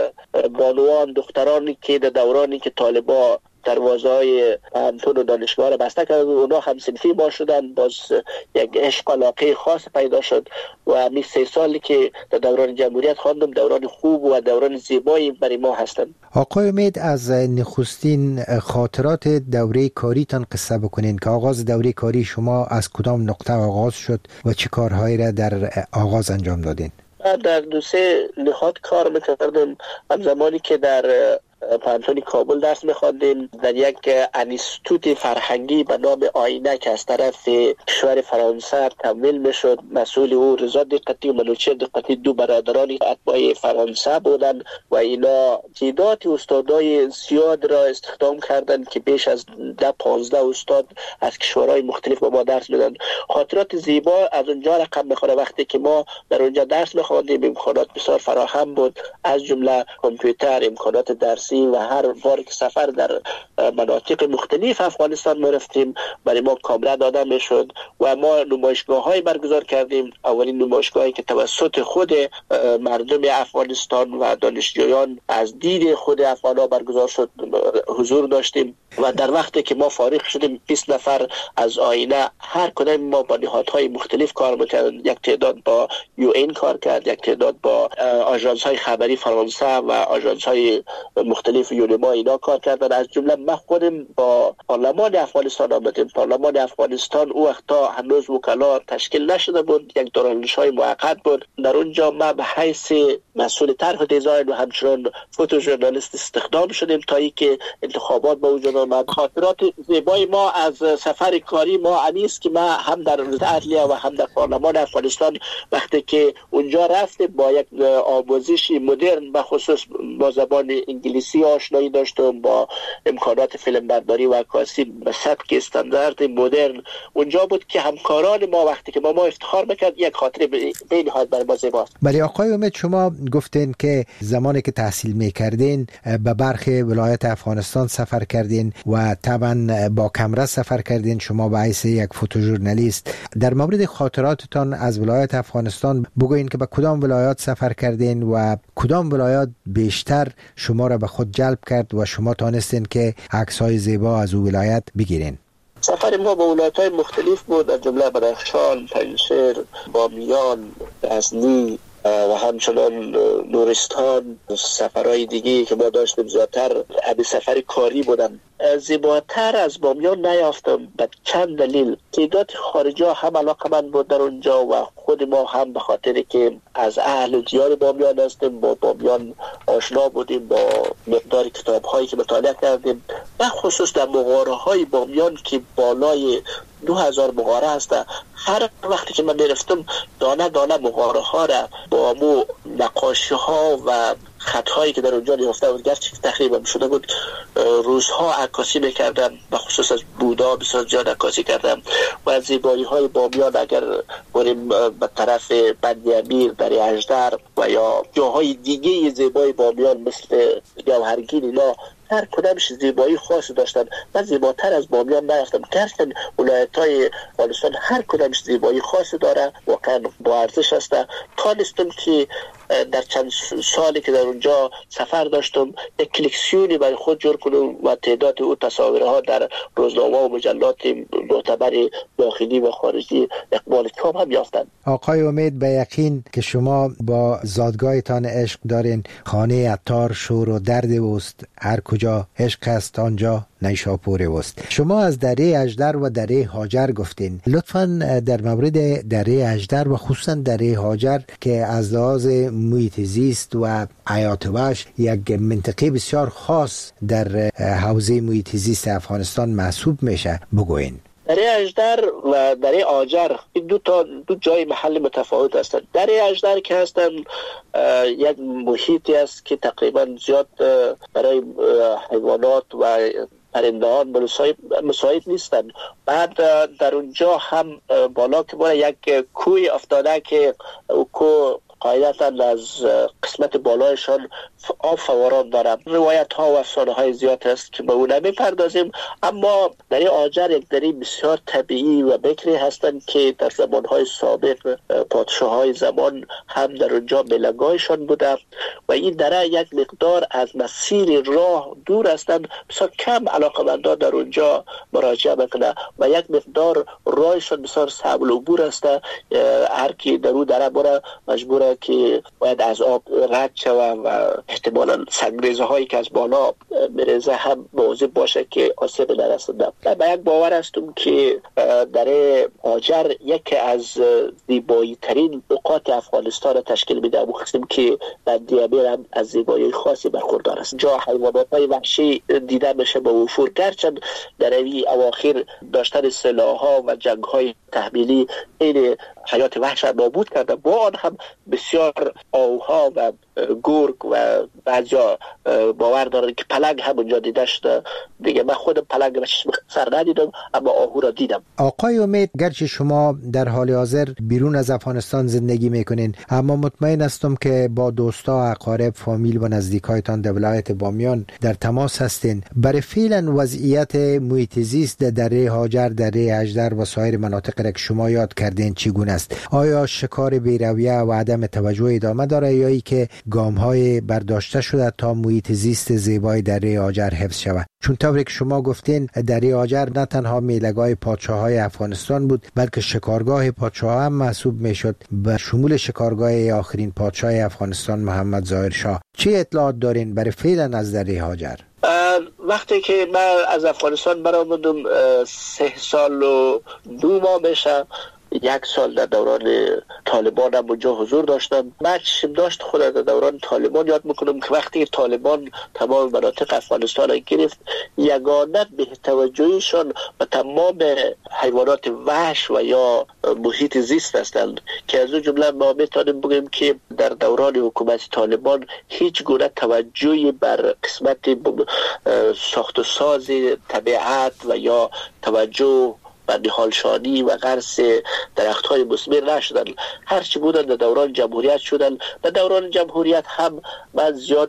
بانوان دخترانی که در دورانی که طالبان دروازه‌های پانتون و دانشگاه را بسته کرد، اونا هم صنفی ما شدن، باز یک عشق علاقه خاص پیدا شد و همین سه سالی که در دوران جمهوریت خواندم دوران خوب و دوران زیبایی برای ما هستند. آقای امید، از نخستین خاطرات دوره کاریتان قصه بکنین که آغاز دوره کاری شما از کدام نقطه آغاز شد و چه کارهایی را در آغاز انجام دادین؟ در دو سه نهاد کار میکردم. هم زمانی که در پانتون کابل درس میخواندیم، در یک انستیتوت فرهنگی به نام آینه که از طرف کشور فرانسه تمویل میشد، مسئول او رضا دقتی و منوچهر دقتی، دو برادران اتباع فرانسه بودند و اینا تعداد استادای زیاد را استخدام کردند که بیش از ده پانزده استاد از کشورهای مختلف به ما درس میدن. خاطرات زیبا از اونجا رقم میخوره. وقتی که ما در اونجا درس میخواندیم امکانات بسیار فراهم بود، از جمله کامپیوتر، امکانات درسی و هر بار که سفر در مناطق مختلف افغانستان ما رفتیم برای ما کاملا داده میشد و ما نمایشگاه های برگزار کردیم. اولین نمایشگاهی که توسط خود مردم افغانستان و دانشجویان از دید خود افغانا برگزار شد حضور داشتیم و در وقتی که ما فارغ شدیم بیست نفر از آینه هر کدام ما با نهادهای مختلف کار میکردیم. یک تعداد با یو این کار کرد، یک تعداد با آژانس های خبری فرانسه و آژانس های مختلف یونما اینا کار کردن. از جمله من خودم با پارلمان افغانستان آمدیم. پارلمان افغانستان او وقتا هنوز وکلا تشکیل نشده بود، یک دارالانشای موقت بود. در اونجا ما به حیث مسئول طرح و دیزاین و همچنان فوتو ژورنالیست استخدام شدیم تا اینکه انتخابات به وجود آمد. خاطرات زیبای ما از سفر کاری ما انیست که ما هم در وزارت عدلیه و هم در پارلمان افغانستان وقتی که اونجا رفتیم با یک آموزش مدرن و خصوص با زبان انگلیسی آشنایی داشتم، با امکانات فیلم برداری و عکاسی به سبک استاندارد مدرن. اونجا بود که همکاران ما وقتی که با ما افتخار میکرد یک خاطره به نهایت برای ما زیباست. ولی آقای امید، شما گفتین که زمانی که تحصیل میکردین به برخی ولایت افغانستان سفر کردین و طبعا با کمره سفر کردین، شما به حیث یک فوتو ژورنالیست. در مورد خاطراتتان از ولایت افغانستان بگوین که به کدام ولایات سفر کردین و کدام ولایات بیشتر شما را به خود جلب کرد و شما تانستین که عکس‌های زیبا از او ولایت بگیرین؟ سفر ما به ولایت‌های مختلف بود، از جمله بدخشان، پنجشیر، بامیان، غزنی و همچنان نورستان. سفرهای دیگه که ما داشتیم زیادتر ابی سفر کاری بودن. زیباتر از بامیان نیافتم به چند دلیل. تعداد خارجی ها هم علاقه من بود در اونجا و خود ما هم به خاطر که از اهل دیار بامیان هستیم، با بامیان آشنا بودیم، با مقدار کتاب هایی که مطالعه کردیم و خصوص در مغاره های بامیان که بالای دو هزار مغاره هست. هر وقتی که من میرفتم دانه دانه مغاره ها را با مو نقاشی ها و خطهایی که در اونجا نهفته بود، گرچه تقریبا شده بود، روزها عکاسی میکردم و خصوص از بودا بسیار زیاد عکاسی کردم و از زیبایی های بامیان اگر بریم به طرف بند امیر، دره اژدر و یا جاهای دیگه زیبای بامیان مثل جوهرگین، اینا هر کدامش زیبایی خاصی داشتن. من زیباتر از بامیان نیافتم، گرچه ولایت‌های افغانستان هر کدامش زیبایی خاصی داره، واقعا با ارزش هست. تانستم که در چند سالی که در اونجا سفر داشتم یک کلکسیونی برای خود جور کنم و تعداد او تصاویرها در روزنامه و مجلات معتبر داخلی و خارجی اقبال تام هم یافتند. آقای امید، به یقین که شما با زادگاهتان عشق دارین. خانه عطار شور و درد اوست، هر کجا عشق است آنجا نیشاپور اوست. شما از دره اژدر و دره هاجر گفتین. لطفاً در مورد دره اژدر و خصوصاً دره هاجر که از لحاظ محیط زیست و حیات وحش یک منطقه بسیار خاص در حوزه محیط زیست افغانستان محسوب میشه بگوین. دره اژدر و دره هاجر این دو تا دو جای محل متفاوت هستند. دره اژدر که هستن یک محیطی است که تقریبا زیاد برای حیوانات و پرندهان مساعد نیستند. بعد در اونجا هم بالا که بالا یک کوی افتاده که کو قاعدتا از قسمت بالایشان آب فوران دارم. روایت ها و افسانه های زیاد است که به اون نمی‌پردازیم، اما دره هاجر یک دره بسیار طبیعی و بکری هستند که در زمانهای سابق پادشاه های زمان هم در اونجا ملگایشان بوده و این دره یک مقدار از مسیر راه دور هستند. بسیار کم علاقمندان در اونجا مراجعه میکنه و یک مقدار راهشان بسیار سهل العبور است. هر کی در اون دره بره مجبور که باید از آب رد شوه و احتمالاً سنگریزه هایی که از بالا میریزه هم مواظب باشه که آسیب نرسنده. به یک باور هستم که دره هاجر یکی از زیبایی ترین نقاط افغانستان تشکیل میده، مخصوصا که در دیابیر هم از زیبایی خاصی برخوردار است. جا حیوانات های وحشی دیده میشه با وفور، گرچند در این اواخر داشتن سلاح ها و جنگ های تحمیلی این حیات وحش را نابود کرده، با آن هم بسیار آوها و گرگ و بعضیا باور دارن که پلنگ هم اونجا دیده شده. دیگه من خودم پلنگ به چشم سر ندیدم اما آهو را دیدم. آقای امید، گرچه شما در حال حاضر بیرون از افغانستان زندگی میکنین، اما مطمئن هستم که با دوستا، اقارب، فامیل و نزدیکایتان در ولایت بامیان در تماس هستین. برای فعلا وضعیت محیط زیست در دره هاجر، دره اژدر و سایر مناطق را که شما یاد کردین چگونه است؟ آیا شکار بی‌رویه و عدم توجه ادامه داره یا ای که گام‌های برداشته شده تا محیط زیست زیبای دره هاجر حفظ شود؟ چون طوری که شما گفتین دره هاجر نه تنها میله‌گاه پادشاه‌های افغانستان بود بلکه شکارگاه پادشاه هم محسوب میشد، به شمول شکارگاه آخرین پادشاه افغانستان محمد ظاهر شاه. چه اطلاعات دارین برای فعلا از دره هاجر؟ وقتی که من از افغانستان برآمدم سه سال و دو ماه میشه، یک سال در دوران طالبان هم اونجا حضور داشتم. من چشم داشت خود در دوران طالبان یاد میکنم که وقتی طالبان تمام مناطق افغانستان را گرفت، یگانه به توجهشان و تمام حیوانات وحش و یا محیط زیست هستند که از اون جمله ما میتونیم بگیم که در دوران حکومت طالبان هیچ گونه توجهی بر قسمت ساخت و ساز طبیعت و یا توجه و نهالشانی و غرس درخت های مثمر نشدن. هرچی بودن در دوران جمهوریت شدن. در دوران جمهوریت هم من زیاد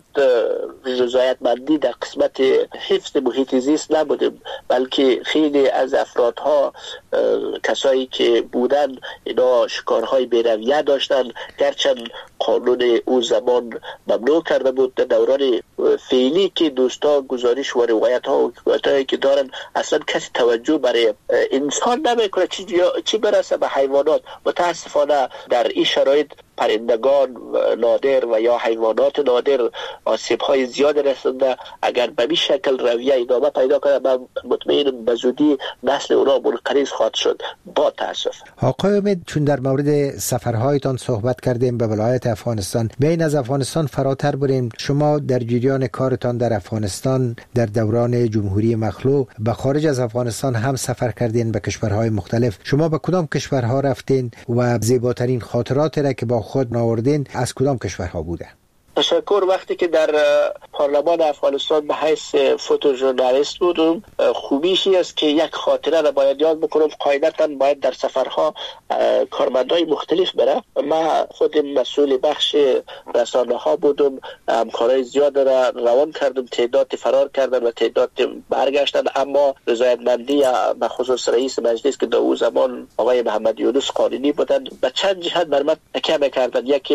رضایتمندی در قسمت حفظ محیط زیست نبودیم، بلکه خیلی از افرادها کسایی که بودن اینا شکارهای بی‌رویه داشتن، گرچند قانون او زمان ممنوع کرده بود. در دوران فعلی که دوستا گزارش و روایت ها و حکایتایی که دارن، اصلا کسی توجه برای انسان نمیکنه، چی چی برسه به حیوانات. متاسفانه در این شرایط پرندگان نادر و یا حیوانات نادر آسیب های زیاد رسنده. اگر به این شکل رویه ادامه پیدا کنه، من مطمئنم به زودی نسل اونا منقرض خواهد شد. با تاسف. آقای امید، چون در مورد سفرهایتان صحبت کردیم به ولایت افغانستان، بین از افغانستان فراتر بریم. شما در جریان کارتان در افغانستان در دوران جمهوری مخلوع به خارج از افغانستان هم سفر کردین به کشورهای مختلف. شما به کدام کشورها رفتین و زیباترین خاطرات را که با خود ناوردین از کدام کشورها بوده؟ تشکر. وقتی که در پارلمان افغانستان به حیث فوتوژورنالیست بودم، خوبیشی است که یک خاطره را باید یاد بکنم. قاعدتا باید در سفرها کارمندای مختلف بره. من خودم مسئول بخش رسانه ها بودم، همکارای زیاد را روان کردم، تعداد فرار کردن و تعداد برگشتن، اما رضایتمندی به خصوص رئیس مجلس که در اون زمان آقای محمد یونس قانونی بودن به چند جهت بر من تکیه می‌کردن. یکی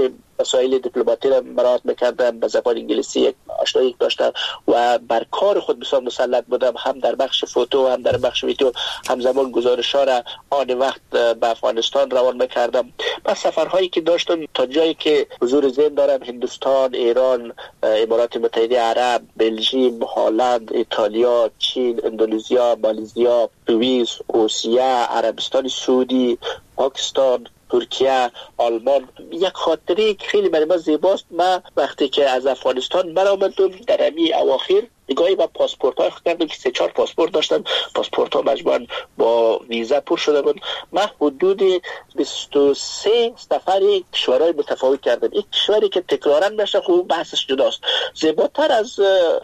مسائل دیپلماتی را مراعات میکردم، به زبان انگلیسی یک آشنایی داشتم و بر کار خود بسیار مسلط بودم، هم در بخش فوتو هم در بخش ویدیو، همزمان گزارش‌ها را آن وقت به افغانستان روان میکردم. و سفرهایی که داشتم تا جایی که حضور ذهن دارم، هندوستان، ایران، امارات متحده عرب، بلژیک، هلند، ایتالیا، چین، اندونزیا، مالزیا، سوئیس، روسیه، عربستان سعودی، پاکستان، ترکیه، آلمان. یک خاطره که خیلی برای من زیباست، من وقتی که از افغانستان برآمدم در امی اواخر نگاهی به پاسپورت های کردم که سه چهار پاسپورت داشتم، پاسپورت ها مجموعاً با ویزا پر شده بود. من حدود بیست و سه سفر کشورهای متفاوت کردم. یک کشوری که تکرارا نشه خوب بحثش جداست، زیباتر از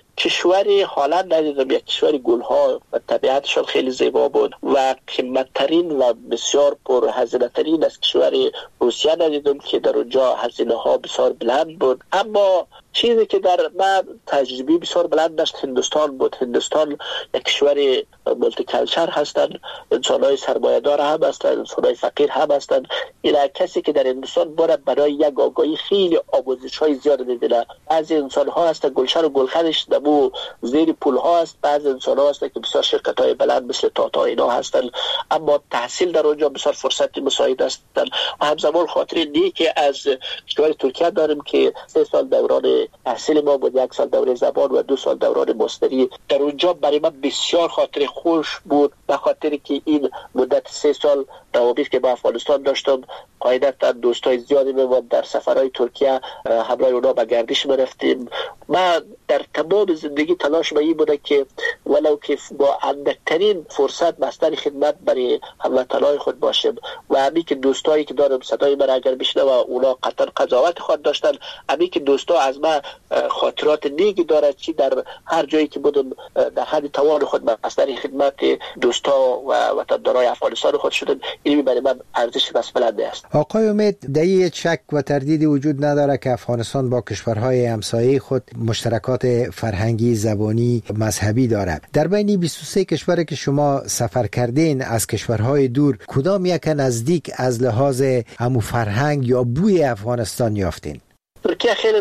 کشوری هلند ندیدم. یک کشوری گلها و طبیعتشان خیلی زیبا بود و قیمتترین و بسیار پر هزینه ترین از کشوری روسیه ندیدم که در اونجا هزینه ها بسیار بلند بود. اما چیزی که در من تجربه بسیار بلند داشت هندوستان بود. هندوستان یک کشور مولتی کلچر هستند، انسان‌های سرمایه‌دار هم هستند، انسان‌های فقیر هم هستند. اینا کسی که در هندوستان باید برای یک آگاهی خیلی آموزش‌های زیاد می‌بینه. بعضی انسان‌ها هستند گلشن و گلخنش دمو زیر پول‌ها است، بعضی انسان‌ها هستند که بسیار شرکت‌های بلند مثل تاتا اینا هستند، اما تحصیل در اونجا بسیار فرصت مساعد هستند. و همزمان خاطر نیکی از کشور ترکیه داریم که سه سال دوران تحصیل ما بود، یک سال دوره زبان و دو سال دوران ماستری. در اونجا برای من بسیار خاطر خوش بود، به خاطر که این مدت سه سال روابطی که با افغانستان داشتم، قاعدتا دوستای زیادی من در سفرهای ترکیه همراه اونا به گردش می‌رفتیم. من در تمام زندگی تلاش من این بوده که ولو که با اندکترین فرصت بستر خدمت برای هموطنان خود باشم و همین که دوستایی که دارم صدای من اگر بشنوه و اونا قطعا قضاوت خود داشتن، همین که دوستا از من خاطرات نیکی دارد، چی در هر جایی که بودم در حد توان خود بستر خدمت دوستا و وطندارای افغانستان خود شدن. این برای من ارزش بس بلنده است. آقای امید، در این شک و تردیدی وجود نداره که افغانستان با کشورهای همسایه خود مشترکات فرهنگی، زبانی، مذهبی دارد. در بین بیست و سه کشوری که شما سفر کردین از کشورهای دور، کدام یک نزدیک از لحاظ همو فرهنگ یا بوی افغانستان یافتین؟ ترکیه خیلی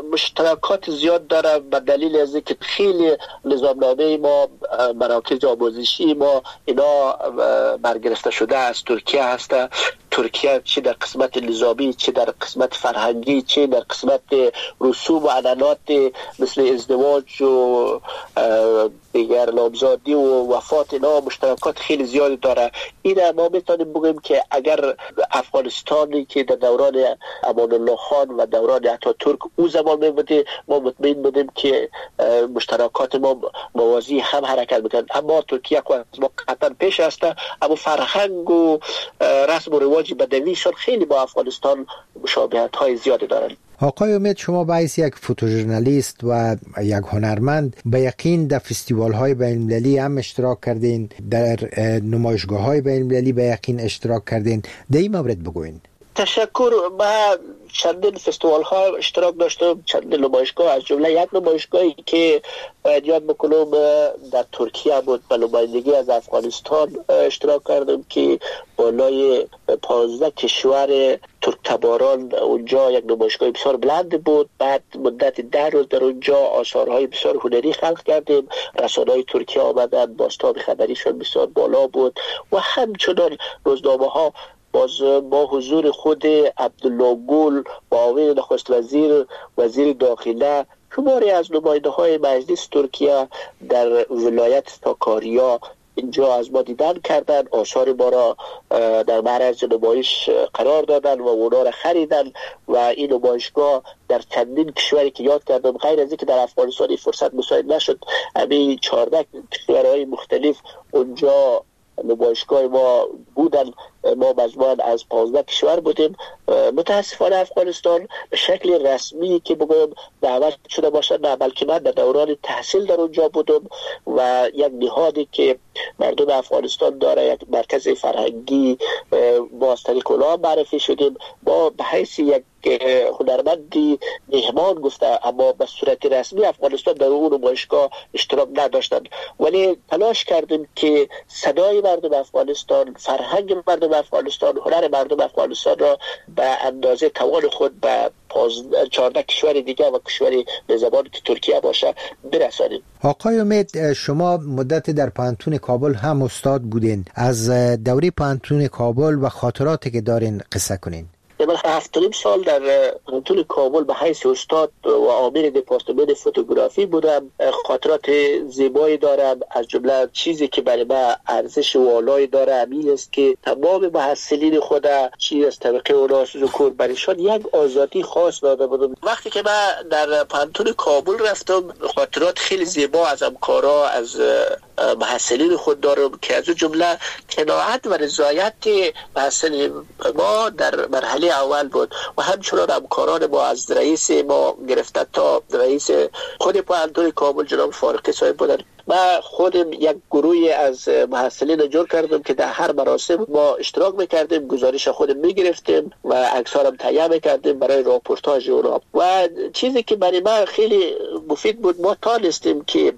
مشترکات زیاد داره به دلیل از اینکه خیلی نظامنامه ما، مراکز آموزشی ما اینا برگرفته شده از ترکیه هسته. ترکیه چه در قسمت نظامی، چه در قسمت فرهنگی، چه در قسمت رسوم و عنعنات مثل ازدواج و دیگر نامزادی و وفات اینا مشترکات خیلی زیادی داره. این ما میتونیم بگیم که اگر افغانستانی که در دوران امان الله خان و دوران اتاتورک او زمان میبوده، ما مطمئن بودیم که مشترکات ما موازی هم حرکت میکنن. اما ترکیه که از ما قطعا پیش هسته، اما فرهنگ و رسم و رواج بدویشان خیلی با افغانستان مشابهت های زیادی دارن. آقای امید، شما به حیث یک فوتوژورنالیست و یک هنرمند به یقین در فستیوال های بین المللی هم اشتراک کردین، در نمایشگاه های بین المللی به یقین اشتراک کردین. در این مورد بگوین. تشکر. من چندین فستیوال ها اشتراک داشتم، چندین نمایشگاه، از جمله یک نمایشگاهی که یاد بکنم در ترکیه بود، به نمایندگی از افغانستان اشتراک کردم که بالای پانزده کشور ترک تباران اونجا یک نمایشگاه بسیار بلند بود. بعد مدت ده روز در اونجا آثارهای بسیار هنری خلق کردیم. رسانه‌های ترکیه آمدن، بازتاب خبریشون بسیار بالا بود و همچنان روزنامه ها باز با حضور خود عبدالله گل، معاون نخست وزیر، وزیر داخله، شماری از نماینده های مجلس ترکیه در ولایت ساکاریا اینجا از ما دیدن کردن، آثار ما را در معرض نمایش قرار دادن و اونا را خریدن و این نمایشگاه در چندین کشوری که یاد کردم، غیر از اینکه در افغانستان فرصت مساعد نشد، همین چهارده کشورهای مختلف اونجا نمایشگاه ما بودن. ما مجموعاً از پانزده کشور بودیم. متاسفانه افغانستان به شکل رسمی که بگویم دعوت شده باشد نه، بلکه من در دوران تحصیل در اونجا بودم و یک نهادی که مردم افغانستان داره، یک مرکز فرهنگی، با از طریق اونا معرفی شدیم. ما به حیث یک هنرمندی مهمان گفته، اما به صورت رسمی افغانستان در اون نمایشگاه اشتراک نداشتند، ولی تلاش کردیم که صدای مردم افغانستان، فرهنگ مردم افغانستان، هنر مردم افغانستان را به اندازه توان خود به چهارده کشور دیگه و کشوری به زبان که ترکیه باشه برسانیم. آقای امید، شما مدت در پانتون کابل هم استاد بودین، از دوره پانتون کابل و خاطراتی که دارین قصه کنین. من هفت و نیم سال در پانتون کابل به حیث استاد و آمر دپارتمان فوتوگرافی بودم. خاطرات زیبایی دارم، از جمله چیزی که برای من ارزش والایی داره همین است که تمام محصلین خود چی از طبقه اونا ذکر برشان یک آزادی خاص داده بودم. وقتی که من در پانتون کابل رفتم خاطرات خیلی زیبا از همکارا از محصلین خود دارم که از جمله قناعت و رضایت محصلین ما در مرحله اول بود و همچنان همکاران ما از رئیس ما گرفته تا رئیس خود پانتون کابل جناب فارقی صاحب بودن. من خودم یک گروهی از محصلین جور کردم که در هر مراسم ما اشتراک میکردیم، گزارش خودم میگرفتیم و عکسارم تهیه میکردیم برای راپورتاژ اونا. و چیزی که برای من خیلی مفید بود، ما تانستیم که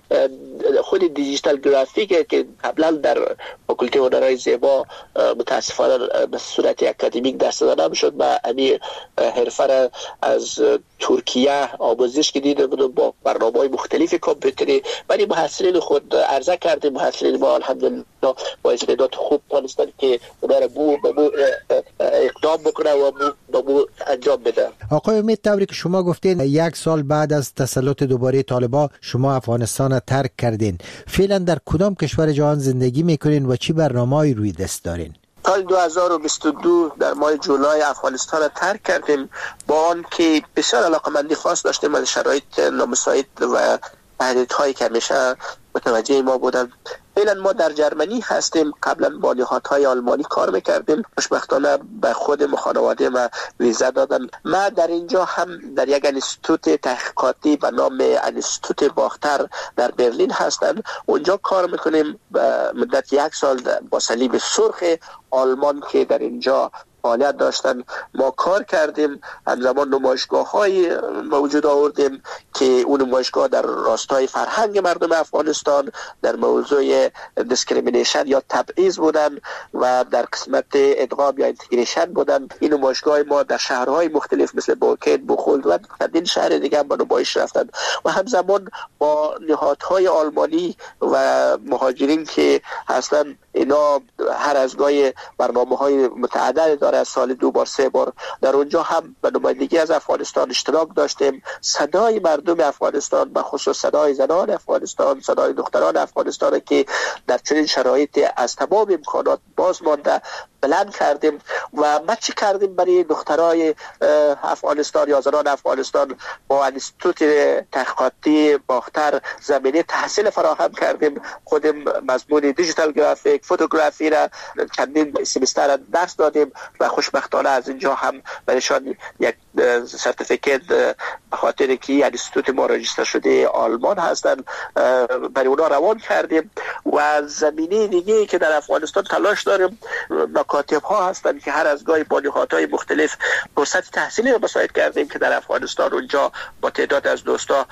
خود دیجیتال گرافیک که قبلا در فاکولته هنرهای زیبا متاسفانه به صورت اکادمیک دست داده نمیشد، و امی حرفه از ترکیه آموزش که دیده بودم با برنامه‌های مختلف کامپیوتری، ولی محصلین خود عرضه کردیم. محصلین ما الحمدلله با استعداد خوب تونستن که اونا رو بو بو اقدام بکنه و بو بو انجام بده. آقای امید، طوری که شما گفتین یک سال بعد از تسلط دوباره طالبان شما افغانستان را ترک کردین، فعلا در کدام کشور جهان زندگی میکنین و چی برنامه‌ای روی دست دارین؟ سال دو هزار و بیست و دو در ماه جولای افغانستان را ترک کردیم، با آن که بسیار علاقمندی خاص داشتیم از شرایط نامساعد و تهدیدهایی که همیشه متوجه ما بودن. فعلا ما در جرمنی هستیم، قبلا با نهادهای آلمانی کار میکردیم، خوشبختانه به خود خانواده ما ویزا دادن. ما در اینجا هم در یک انستیتوت تحقیقاتی به نام انستیتوت باختر در برلین هستن، اونجا کار میکنیم به مدت یک سال با صلیب سرخ آلمان که در اینجا فعالیت داشتن ما کار کردیم. همزمان نمایشگاه های موجود آوردیم که اون نمایشگاه در راستای فرهنگ مردم افغانستان در موضوع دیسکریمینیشن یا تبعیض بودن و در قسمت ادغام یا اینتگریشن بودن. این نمایشگاه ما در شهرهای مختلف مثل بوکیت، بخولد و چندین شهر دیگه هم با نمایش رفتن و همزمان با نهادهای آلمانی و مهاجرین که هستن اینا هر از گاهی برنامه‌های متعدد داره، از سال دو بار سه بار در اونجا هم به نمایندگی از افغانستان اشتراک داشتیم. صدای مردم افغانستان به خصوص صدای زنان افغانستان، صدای دختران افغانستان که در چنین شرایط از تمام امکانات باز مانده بلند کردیم. و ما چی کردیم برای دخترای افغانستان یا زنان افغانستان؟ با انستیتوت تحقیقاتی باختر زمینه تحصیل فراهم کردیم. خودم مضمون دیجیتال گرافیک، فوتوگرافی را چندین سمستر درس دادیم و خوشبختانه از اینجا هم برایشان یک سرتیفیکت به خاطر که انستیتوت ما راجستر شده آلمان هستن برای اونا روان کردیم. و زمینه دیگه که در افغانستان تلاش داریم، مکاتب ها هستن که هر از گاهی با نهادهای مختلف فرصت تحصیلی رو مساعد کردیم که در افغانستان اونجا با تعداد از دوستا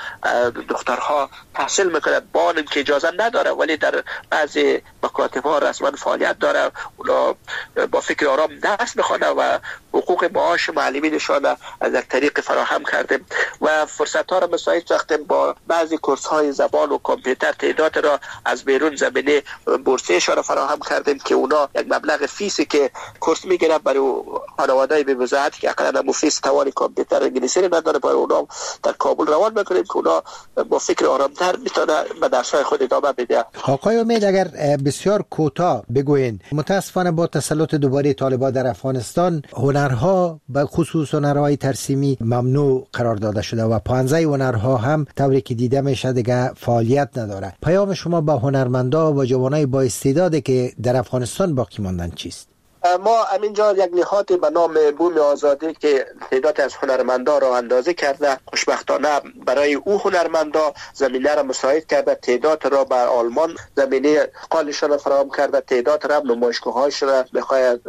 دخترها تحصیل میکنن، با آن که اجازه نداره ولی در بعضی مکاتب ها رسما فعالیت داره. اونا با فکر آرام درس میخوانه و حقوق معاش معلمینشان از یک طریق فراهم کردیم و فرصت ها را مساعد ساختیم. با بعضی کورس های زبان و کامپیوتر تعداد را از بیرون زمینه بورسیه را فراهم کردیم که اونا یک مبلغ فیسی که کورس میگیرن برای خانواده‌ای به وضاحت که اقلا هم فیس توان کامپیوتر انگلیسی نداره، برای اونا در کابل روان میکنیم که اونا با فکر آرامتر میتونه به درس‌های خود ادامه بده. آقای امید، اگر بسیار کوتاه بگوین، متاسفانه با تسلط دوباره طالبان در افغانستان هنرها به خصوص هنرهای ترسیمی ممنوع قرار داده شده و پانزده هنرها هم طوری که دیده میشه دیگه فعالیت نداره. پیام شما با هنرمندا و جوانای با استعدادی که در افغانستان باقی ماندن چیست؟ ما همینجا یک نهادی به نام بوم آزادی که تعداد از هنرمندا را اندازه کرده، خوشبختانه برای او هنرمندا زمینه را مساعد کرده، تعداد را بر آلمان زمینه قالشان را فراهم کرده، تعداد را نمایشگاه‌هاش را بخواهد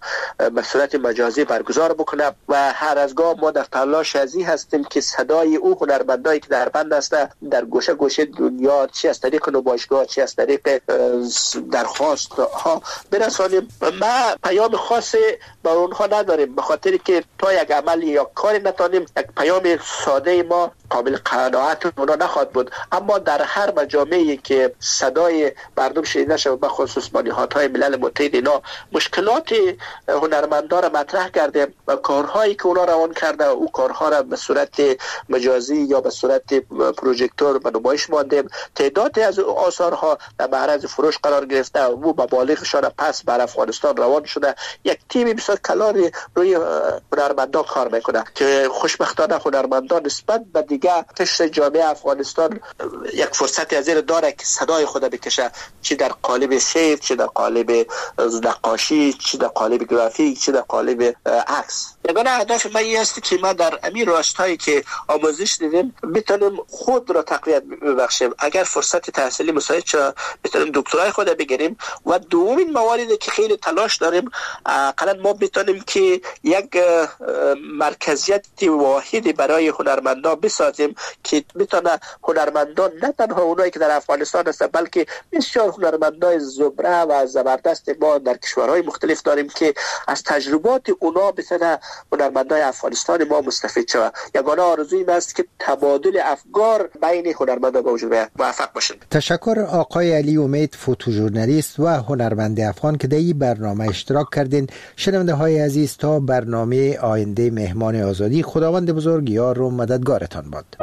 به صورت مجازی برگزار بکنه و هر از گاه ما در تلاش ازی هستیم که صدای او هنرمندایی که در بند هسته در گوشه گوشه دنیا چی از طریق نمایشگاه چی از طریق درخواست ها برسانیم. ما پیام خاصی بر اونها نداریم، به خاطر که تا یک عمل یا کاری نتانیم یک پیام ساده ما قابل قناعت اونا نخواهد بود. اما در هر مجامعی که صدای مردم شنیده شود، به خصوص با نهادهای ملل متحد، اینا مشکلات هنرمندان را مطرح کردیم و کارهایی که اونا روان کرده او کارها را به صورت مجازی یا به صورت پروژکتور به نمایش ماندیم. تعدادی از آثارها در معرض فروش قرار گرفته و مبالغشان پس بر افغانستان روان شده. یک تیم بسیار کلانی روی هنرمندان کار میکنه که خوشبختانه هنرمندان نسبت به دیگه قشر جامعه افغانستان یک فرصتی از این داره که صدای خود بکشه، چی در قالب شعر، چی در قالب نقاشی، چی در قالب گرافیک، چی در قالب عکس. یگانه هدف من این است که ما در امیر راستایی که آموزش دیدیم بتونیم خود را تقویت ببخشیم. اگر فرصت تحصیلی مساعد شد بتونیم دکترای خود بگیریم و دومین مواردی که خیلی تلاش داریم اقلا ما بتونیم که یک مرکزیت واحدی برای هنرمندان بسازیم که بتونه هنرمندان نه تنها اونایی که در افغانستان هستن بلکه بسیار هنرمندای زبره و زبردست ما در کشورهای مختلف داریم که از تجربات اونا بتونه هنرمندای افغانستان ما مستفید شود. یگانه آرزوی این است که تبادل افکار بین هنرمندان به وجود بیاید. موفق باشید. تشکر آقای علی امید، فوتوژورنالیست و هنرمند افغان که در این برنامه اشتراک کردین. شنونده های عزیز، تا برنامه آینده مهمان آزادی، خداوند بزرگ یار و مددگارتان باد.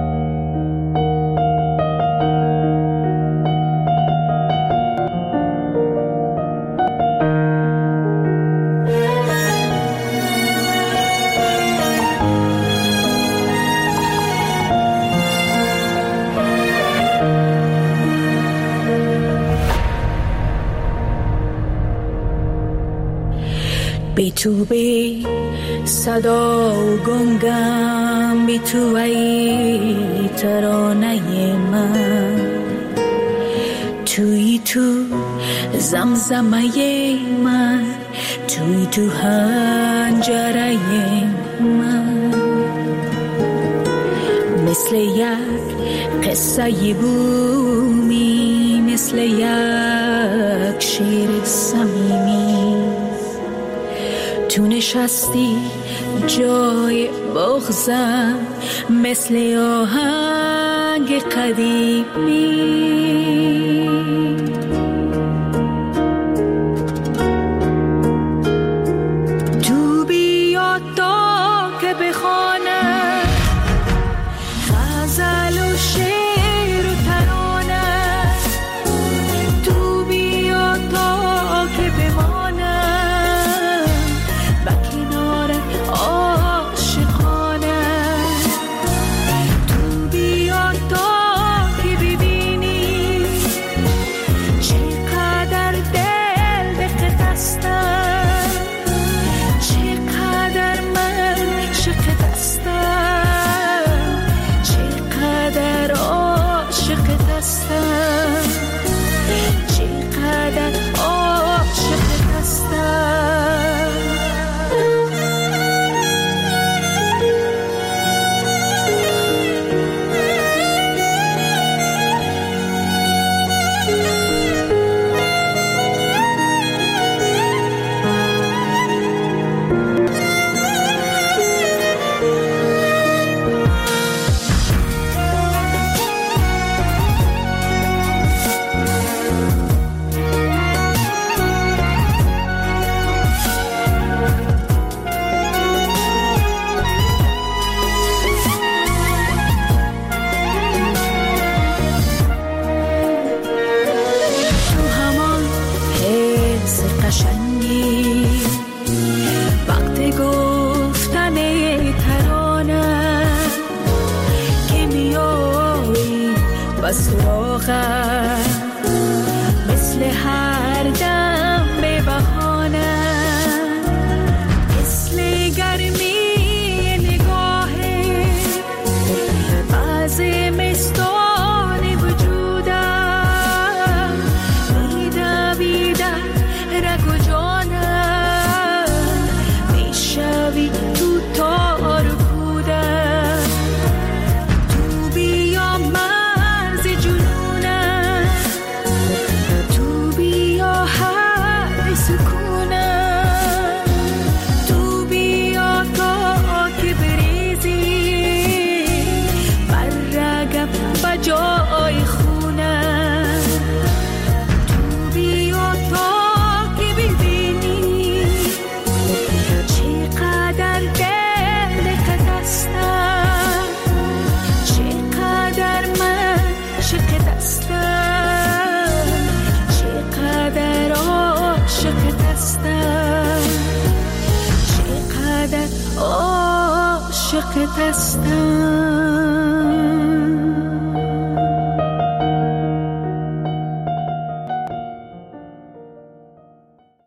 بی تو بی صدا و گنگم، بی تو ای ترانه من، توی تو زمزمه من، توی تو هنجره من، مثل یک قصه بومی، مثل یک شعر صمیمی، تو نشستی جای بغضم، مثل آهنگ قدیمی. تو بیا تا که بخوانم غزل و شعر و ترانه، تو بیا تا که بمانم مثل هر دم به بهانه، مثل گرمی نگاهه از مستان وجودم، میدویده رگ و جانم، میشوی تو تار کودم، تو بیا مرز جنونم، مرغ دستم